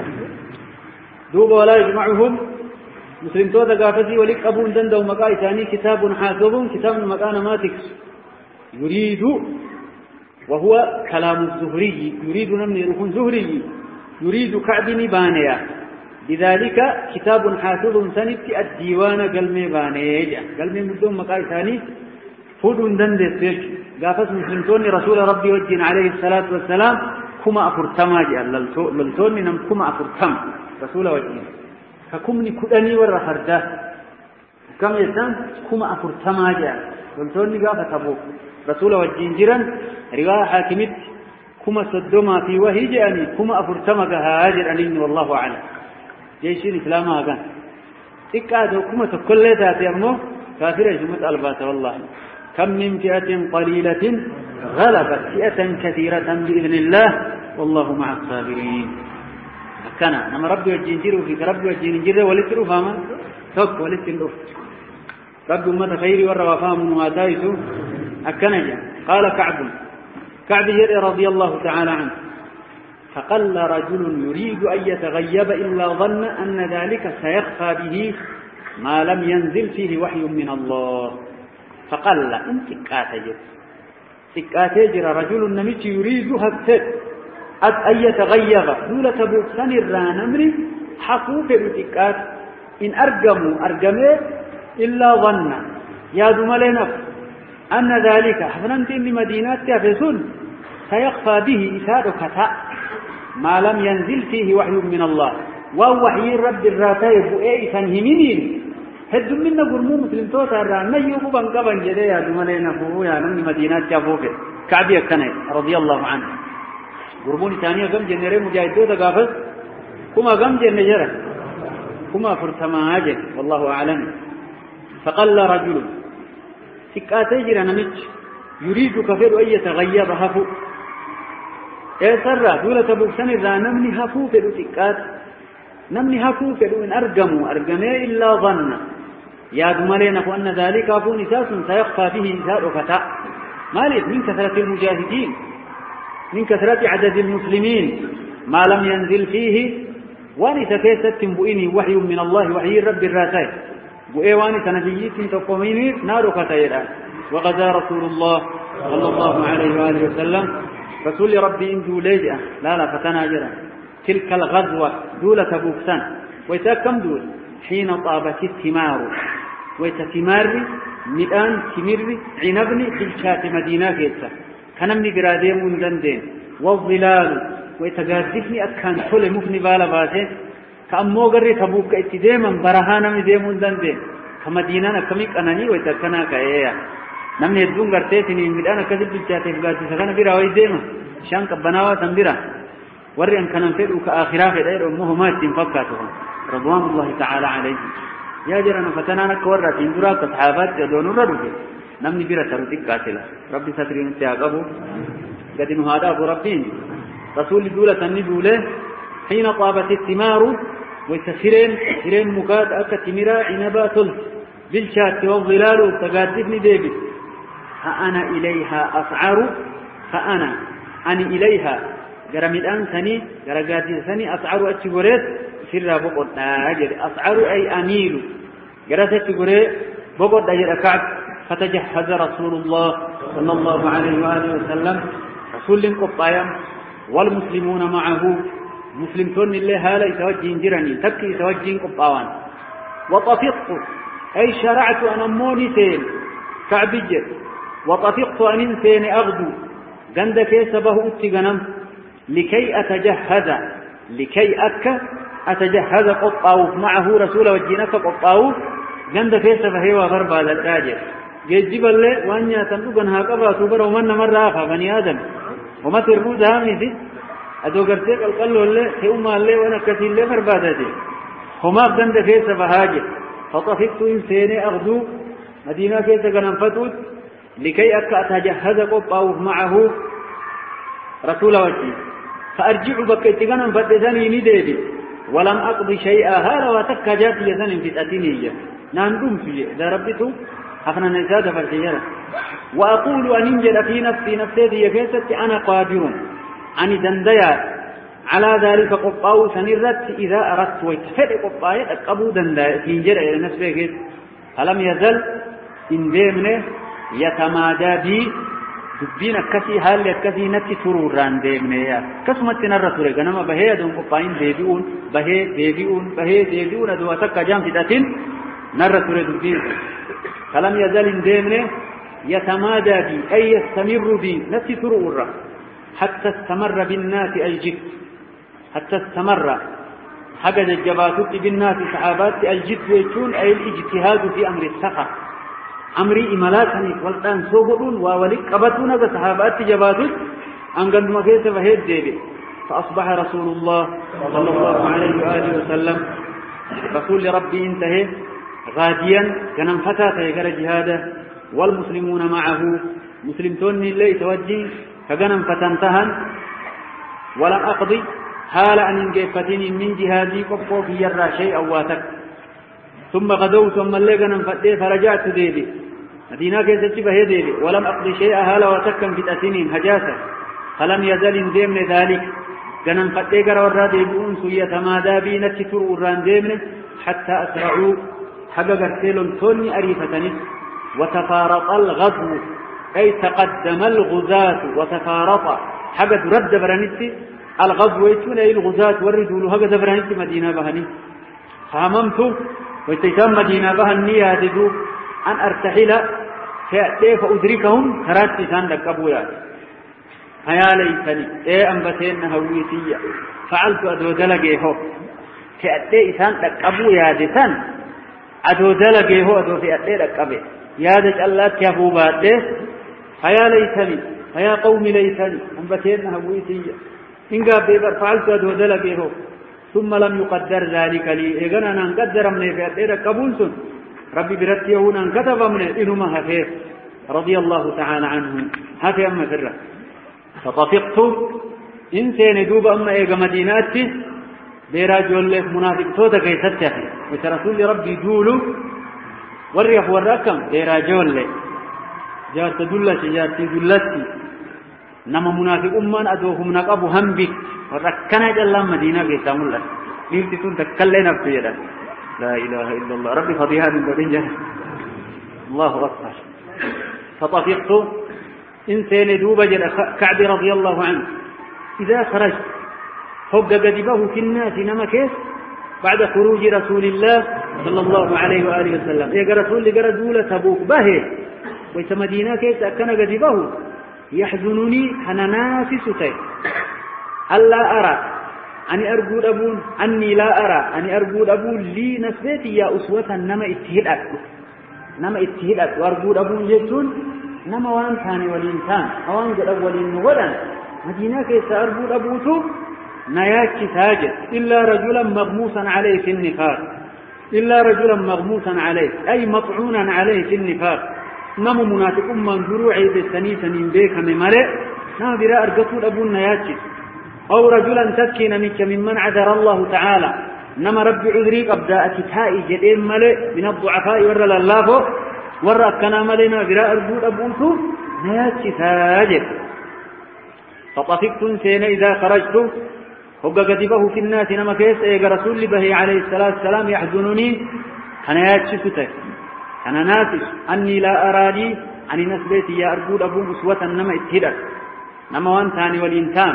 دوب ولا يجمعهم مسلم تودا قافتي ولك أبون دندو مقاي ثاني كتاب حافظ كتاب مكان ماتكس يريد وهو كلام الزهري يريد نمني ركن زهري يريد كعب بانيا بذلك كتاب حافظ سنت الديوان قلمي بانيا قلمي مدوم مقاي ثاني فودون دندس قافت مسلم توني رسول ربي وجه عليه الصلاة والسلام كما أفرتما جاء للتوني نم كما أفرتم رسول وجه ككمني كدني ورا فردا كم يسان كما أفرتما جاء للتوني قافت أبوك رسول والجنجرا رواية حاكمت كما صدما في وهي جاني كما أفرتما كهاجر أنين والله أعلم جيش الإسلام هذا إكادو كما تكل ذاتي أمه كافر جمت ألبات والله كم من فئة قليلة غلبت فئة كثيرة بإذن الله والله مع الصابرين كان نما ربي والجنجر وفيك ربي والجنجر ولتروا فاما توك ولتروا رب أمة خير وروا فاهم واتايسو أكنجا قال كعب رضي الله تعالى عنه فقل رجل يريد أن يتغيب إلا ظن أن ذلك سيخفى به ما لم ينزل فيه وحي من الله فقل انت كاتجر رجل نمت يريد هكتب أن يتغيب دولة بوكسان الرانمري حقوق الاتكات إن أرقموا إلا ظن يا دمالي نفس أن ذلك حفننت إن مدينات تفسون سيخفى به إساد كتاء ما لم ينزل فيه وحي من الله ووحي رب الراتيب إيسا همينين هد من قرمو مسلم توتا الران ما يوبو بانقبان جدي يا دمالي نفو يا نمي مدينات تفوك كعبي كني رضي الله عنه قرموني ثانية قم جنري مجاهد توتا قافز كما قم جنجرة كما فرتما هاجر والله أعلم فقل رجل سكاتي نمت يريد كفر أن يتغيب هفو سر دولة بوكسان إذا نمني هفو فلو سكات نمني هفو فلو إن أرقموا إلا ظن يا دمالين أن ذلك هفو نساس سيخفى به نساء فتاء مالك من كثرة المجاهدين من كثرة عدد المسلمين ما لم ينزل فيه واني كيست بؤيني وحي من الله وحي رب الراسي وإيواني سنجيت تقوميني نار فتيرا وغزا رسول الله صلى الله عليه وآله وسلم رسول ربي إن دوليجأ لا فتناجرا تلك الغزوة دولة بوكسان ويتكم دول حين طابت الثمار ويتثمار مئان تمر عنبني خلشات مدينة كيسا كنمني برادين دندين والظلال ويتقاذفني أكان كل مفني بالا باسين كأمو قرر تبوك اتداما برهانا مديمون دندين كمدينة كميك أناني ويتكنا كأيها نمني الدون قرتيتني مدانا كذب الجاتي فقاتي سكنا برا ويديما شانك بناوة تنبرا ورئا كان ننفئوا كآخرا في دائر أمهمات تنفكاتهم رضوان الله تعالى عليه يا جرنا فتنانا كورا تندرا كصحابات يدون الردو نمني برا ترتك قاتلا ربي سترين التعقبه قد هذا أبو ربين رسول دولة النبولة حين طابت الثمار ويتسرين مكاد أكتمرا عنبا ثلث بالشات والظلال تقادفني ديبت فأنا إليها أسعر فأنا إليها قرم الآن ثاني قرقاتي ثاني أسعر أتشبريت سر بقر أجل أسعر أي أميل قرأت أتشبريت بقر أجل أكعب فتجهز رسول الله صلى الله عليه وآله وسلم رسول قطايا والمسلمون معه مسلم تون اللي هالا يتوجين جراني تكي يتوجين قباوان وطفقت أي شرعت أن أموني سين كعبجر وطفقت أن انسين أغدو قند كيسبه أتغنم لكي أتجهز قطاوف معه رسول وجينك قطاوف قند كيسبه هو غربا للتاجر جيجب اللي وأن يتنقن هكذا سوبر ومن مرة آخر بني آدم وما تربوز هامي أدو قرتك القلو اللي تأمى اللي وأنا كثير اللي مربادتي هما قند كيسبه هاجر فطفقت إنساني أغدو مدينة كيسا قنم فتوت لكي أتجهز قطاوف معه رسول وجيه فأرجع بكيت قنم فتساني نديدي ولم أقضي شيئا هذا واتكا جاتي يسنم في الأتينية ناندوم فيه إذا ربطه أخنا نسادة فالسيارة وأقول أن انجل في نفسي يكيست أنا قادر أن دنديا على ذلك قباو سنرت إذا أردت ويتفد قباية أقبو دنديا تنجل إلى نفسي فلم يزل إن ديمنه يتمادى بي دبين أكسي حال يكسي نتي تروران ديمنيا كسمت نرسول غنما بهي دون قبائن ديبيون دواتك جام فتاتين نرسول دبين فلم يزل ديمنه يتمادى بي أي يستمر بي نتي ترورا حتى استمر بالناس الجد حتى استمر حقد الجباتك بالناس صحابات الجد ويكون أي الاجتهاد في أمر السخر أمري إمالاتني والآن سوبرون وولي قبطون بصحابات جباتك أنقل مكيس فهيد ديبي فأصبح رسول الله صلى الله عليه وآله وسلم رسول ربي انتهي غاديا كنم فتاة يقر جهاده والمسلمون معه مسلم توني اللي توجي كغنم فتنتهن ولم أقضي حال أن انقفتني من جهادي قبو في يرى شيء أواتك ثم غدوت ثم اللي غنم فتي فرجعت ديدي مدينة كيست به ديدي ولم أقضي شيء حال واتكم في الأسنين هجاسة فلم يزل ديمن ذلك غنم فتي قرر ديبون سوية ماذا بين تتر وران ديمن حتى أسرعوا حقق ارتيل توني أريفتني وتفارط الغزو أي تقدم الغزاة وتفارط حقق رد برانيتي الغزو يتون أي الغزاة وردوا حقق برانيتي مدينة بهني فهممت ويتيتم مدينة بهني هاددوا أن أرتحل فأتي فأدركهم كراتي سان لقبويا فيا ليتني أنبتين هويتية فعلت أدو دلقيه فأتي سان لقبويا دسان أدو دلقيه أدو فأتي لقبه يادج الله كفوبات فيا ليتني فيا قوم ليتني أنبتين هويتية إن قابل فعلت أدو دلقيه ثم لم يقدر ذلك لي إذن أنا انقدر من فأتي لقبول سن ربي برتيه هنا انكتب من إنما هفيه رضي الله تعالى عنهم هفي أما فره فطفقت إنسان دوب أما إيقا مديناتي بيراجول له منافق توتا كي ستحي وترسول ربي جولو وريح والرقم بيراجول له جارت دلتي جارتي دلتي نما منافق أمان أدوهم نقبو هم بك وركنا جل مدينة كي تامل له نيلتي تون تكلنا بيدا لا إله إلا الله ربي فضيها من بدنجة الله أكبر فطفقت إنسان دوبا جل كعب رضي الله عنه إذا خرجت فوق قدبه في الناس نما كيف بعد خروج رسول الله صلى الله عليه وآله وسلم إيه رسول لقرأ دولة تبوك به ويتمدينة كيف أكنا قدبه يحزنني أنا ناسستي ألا أرى أني أرجود أبون أني لا أرى أني أرجود أبون لي نسبتي يا أسوة نما اتهدأت وأرجود أبون جتون نما وان ثاني والإنسان أوان قد أولين ولا مدينة كيس أرجود أبوتو نياك ساجد إلا رجلا مغموسا عليه في النفاق أي مطعونا عليه في النفاق نما منافق من جروعي بالسنيسة من بيك مملئ نما براء أرجود أبون نياك أو رجلا تسكن منك ممن عذر الله تعالى نما ربي عذريك أبدأ كتائي جدين ملئ من الضعفاء ورى لله ورى كنا ملئنا براء أرجود أبوتو نياك ساجد فطفقت سين إذا خرجت هو قدبه في الناس نما كيس إيقى رسول به عليه الصلاة والسلام يحزنني أنا ياتشفتك أنا ناسش أني لا أرادي أني نسبتي يا أرجود أبو أسوة نما اتهدت نما وانتاني والإنسان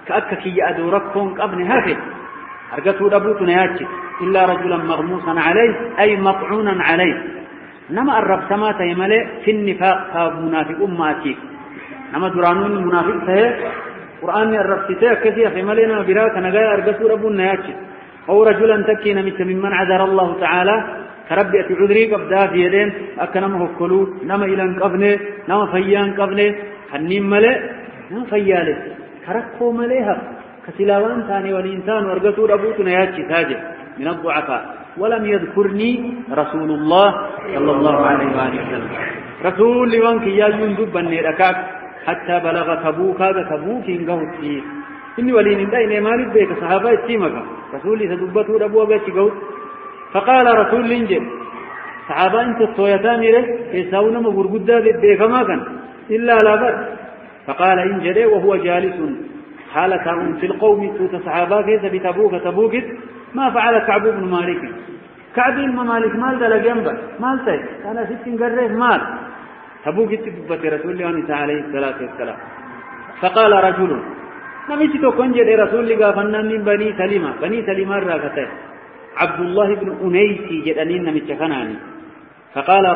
كأكك يأدوركم قبل هافه أرقته ربوتنا ياتي إلا رجلا مغموسا عليه أي مطعونا عليه نما الرب سمات يملئ في النفاق منافق أماتي نما درانون منافق سهي قرآن الرب ستاء كثير في ملئنا براك نقايا أرقته ربونا ياتي أو رجلا تكين ممن عذر الله تعالى كربية عذري قبدا في يدين أكنمه الكلود نما إلان قبنه نما فيان قبنه حنين ملئ نما فياله كركو ملئها كسلاوان ثاني والإنسان ورقته ربوتنا ياتي تاجه من الضعفاء ولم يذكرني رسول الله صلى الله عليه وآله وسلم رسول لوانك يا يندب بني ركاك حتى بلغ تبوك هذا تبوك ينقهد فيه إني ولين دين مالك بيك صحابة التيمك رسول تدبته ربوه بيك قهد فقال رسول لنجل صحابة انت الصويتان لك يساونا مبرقودا بيك ما كان إلا لا بد فقال إنجل وهو جالس حالة في القوم توت صحابة كيس بتبوك ما فعل كعب بن مالك كعب بن مالك مال ده لجنبه مال تاي أنا ستين قريب مال تبوك تبت رسول الله عليه الصلاة والسلام فقال رجل نمشي تو كنجد رسول الله فنان من بني سلمة راكته عبد الله بن أنيسي جدنين نمشي خناني فقال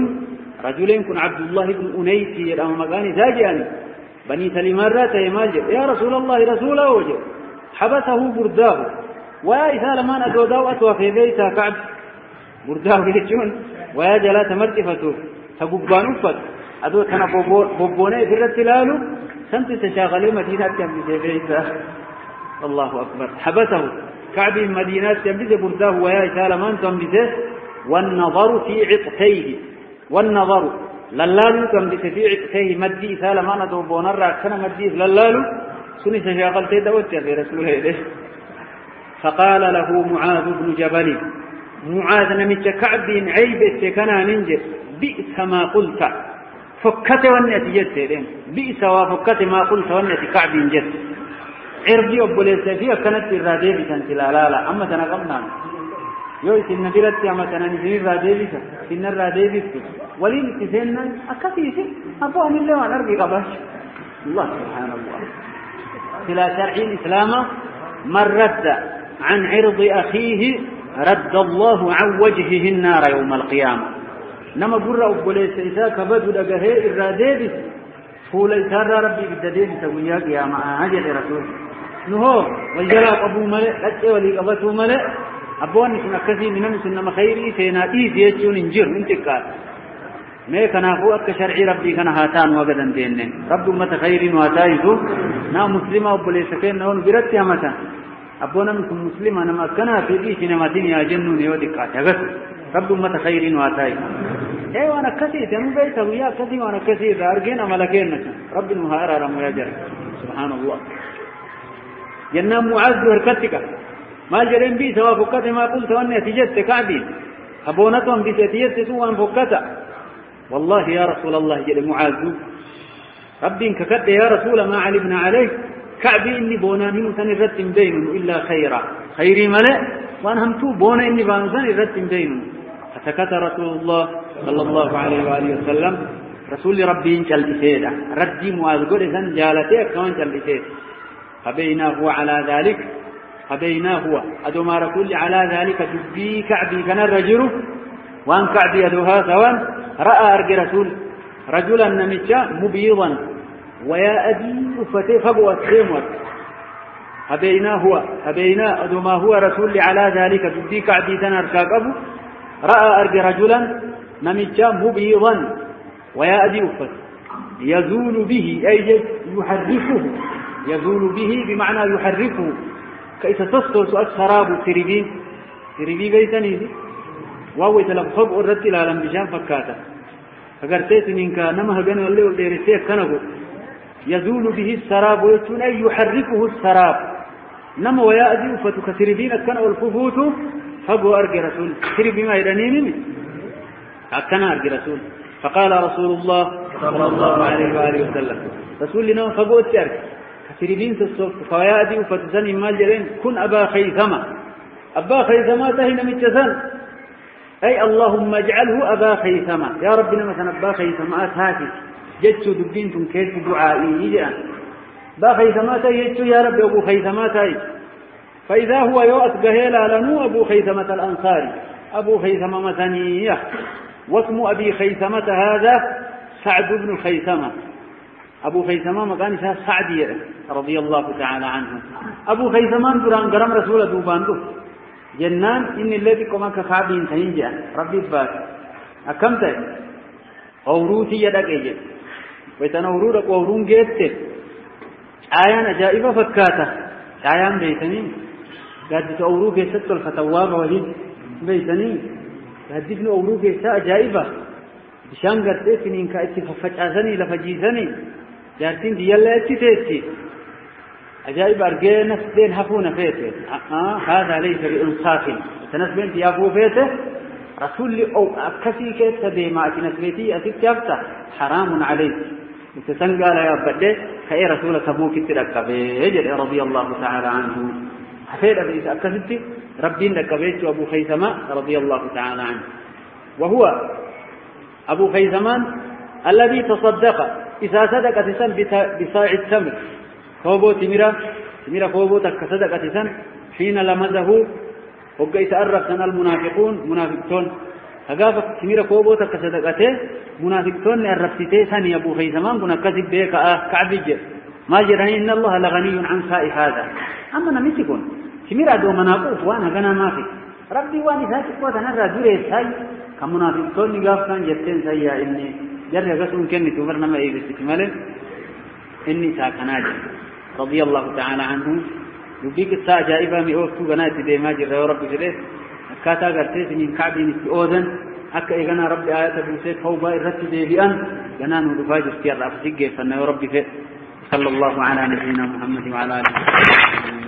رجلين كن عبد الله بن أنيسي يدعو مكاني زاجياني بني سلمة راته مالجد يا رسول الله رسوله وجه حبسه برداه وإذا لما أدوداو أتوا في بيت كعب برداه يجون ويا جلا تمرتفته تقبان أفت أدو كان بوبوني في الرتلالو سنت تشاغلي مدينة تنبي بيته الله أكبر حبسه كعب مدينة تنبي برداه ويا إذا لما تنبي والنظر في عطفيه والنظر للالو تنبي في عطفيه مدي إذا لما ندوبون الرأسنا مدي للالو سني تشاغلتي دوت يا رسول الله فقال له معاذ بن جبل معاذ نمت كعب عيب كنا ننجر بئس ما قلت فكت والنتيجة بئس وفكت ما قلت والنتي كعب جد عربي أبوليس فيها كانت الرادية بسنتلا لا أما تنقمنا يوي سن نبيرت أما تننجر الرادية بسن سن الرادية بسن ولين تسنن أكثيس أبوه من الله ونربي قبش الله سبحانه الله سلا شرعي الإسلام من رد عن عرض أخيه رد الله عن وجهه النار يوم القيامة نما قرأ أبوليس إساء كبدو لقهي الراديبس فول إسار ربي بالدديبس وياك يا معاجة رسول نهو والجلاب أبو ملئ لكي ولي قبته ملئ أبوان نسنا كثير من نمسنا خيري سينا إيز يجون انجر انتقال ما كان أخوة كشرعي ربي كان هاتان وقدا دينين رب أمة خير واتايزو نا مسلمة أبوليس كين نهون برد يا متى أبونا منكم مسلم أنا ما كان في ديش نماتين يا جنون يودكات يا رب أمة خير واتاي إيه وأنا كثير تمو بيته ويا كثير وأنا كثير أرجينا ملكين رب المهارة رم يجر سبحان الله جنام معز وركتك ما جرين بي سوا فكت ما قلت وأن تجت كعبي أبونتهم بتجت سوا فكت والله يا رسول الله جل معز ربي ككد يا رسول ما علمنا عليك كعبي إني بونا من سنرت بينهم إلا خيرا خيري ملأ وأنا همتو بونا إني بونا سنرت بينهم فسكت رسول الله صلى الله عليه وآله وسلم رسول ربي انشل إسيدا ردي معاذ قول إذن جالتك كمان شل إسيد فبيناه على ذلك أدو ما رسول على ذلك جبي كعبي كان الرجل وأن كعبي أدوها سوان رأى أرقي رسول رجلا نمشى مبيضا ويا أبي أفتي فقوة سيموت هبينا أدو ما هو رسول على ذلك جبي كعبي تنركاك أبو رأى أرقي رجلا نمشى مبيضا ويا أبي أفتي يزول به أي يحرفه يزول به بمعنى يحرفه كيف تصدر السراب تربي بيتني وهو يتلقف الرد على بشان فكاتا فقرتيت منك نمه جنو اللي وديرتيك كنغو يزول به السراب ويتون أي يحركه السراب نما ويأتي فتكسربين كنغو الففوت فقو أرقي رسول تربي ما يرنيني أكنا أرقي رسول فقال رسول الله صلى الله عليه وآله وسلم رسول لنا فقو أرقي كسربين تصف فيأتي فتسني مال جرين كن أبا خيثما تهنا متسن أي اللهم اجعله أبا خيثما يا ربنا مثلا أبا خيثما هاتي جدت دبينتم كيف دعائي با خيثمة يجو يا رب أبو خيثمة فإذا هو يؤت قهيلا لنو أبو خيثمة الأنصاري أبو خيثمة مثنية واسم أبي خيثمة هذا سعد بن خيثمة أبو خيثمة مكان سعد رضي الله تعالى عنه أبو خيثمة دران قرم رسول دوبان جنان إن الذي كما كخابين تهينجا ربي بات أكمت أوروتي يدك إيجا ويتنورودك وورون جيتت آيان أجائبة فكاته آيان بيتنين قد أوروك يستل فتواب وهي بيتنين قد ابن أوروك يستا أجائبة بشان قرتت إنك اتففتعزني لفجيزني جارتين دي يلا اتتتي أجائب أرجع نسبين حفون فيته هذا ليس بإنصاف تنسبين تيابو فيته رسول أو أكسي كيف تديما نسبتي أتكتبت حرام عليك تسنقال يا بدي كأي رسول تبوك تركبه رضي الله تعالى عنه حفيد أبي أكسبت ربين لكبيت أبو خيثمة رضي الله تعالى عنه وهو أبو خيثمان الذي تصدق إذا صدق تسن بصاع التمر كوبو تميرا كوبو تكصدق تسن حين لمزه وقا يتعرف سن المنافقون منافقون هقافك تميرا كوبو تكصدقته منافقون لأرفتته سن أبو خيثمان كنا كذب بيك كعبج ما جراني إن الله لغني عن سائر هذا أما نمسكون تميرا دو مناقوف وانا غنا ما في ربي واني ساكت وتنرى جريس هاي كمنافقون نقافكان جتين سيئا إني جرى قسم كني تمرنا ما يبستكمله إني ساكناجي رضي الله تعالى عنه يبيك الساعة جائبة مئوفتو بنات دي ما جرى ورب جريس كاتا قرتيس من كعبين استئوذن أكا إغنى ربي آيات بوسيط خوبا إرتي دي بأن جنانه دفاج استيار رأفسيقه فأنه ربي فيه صلى الله على نبينا محمد وعلى آله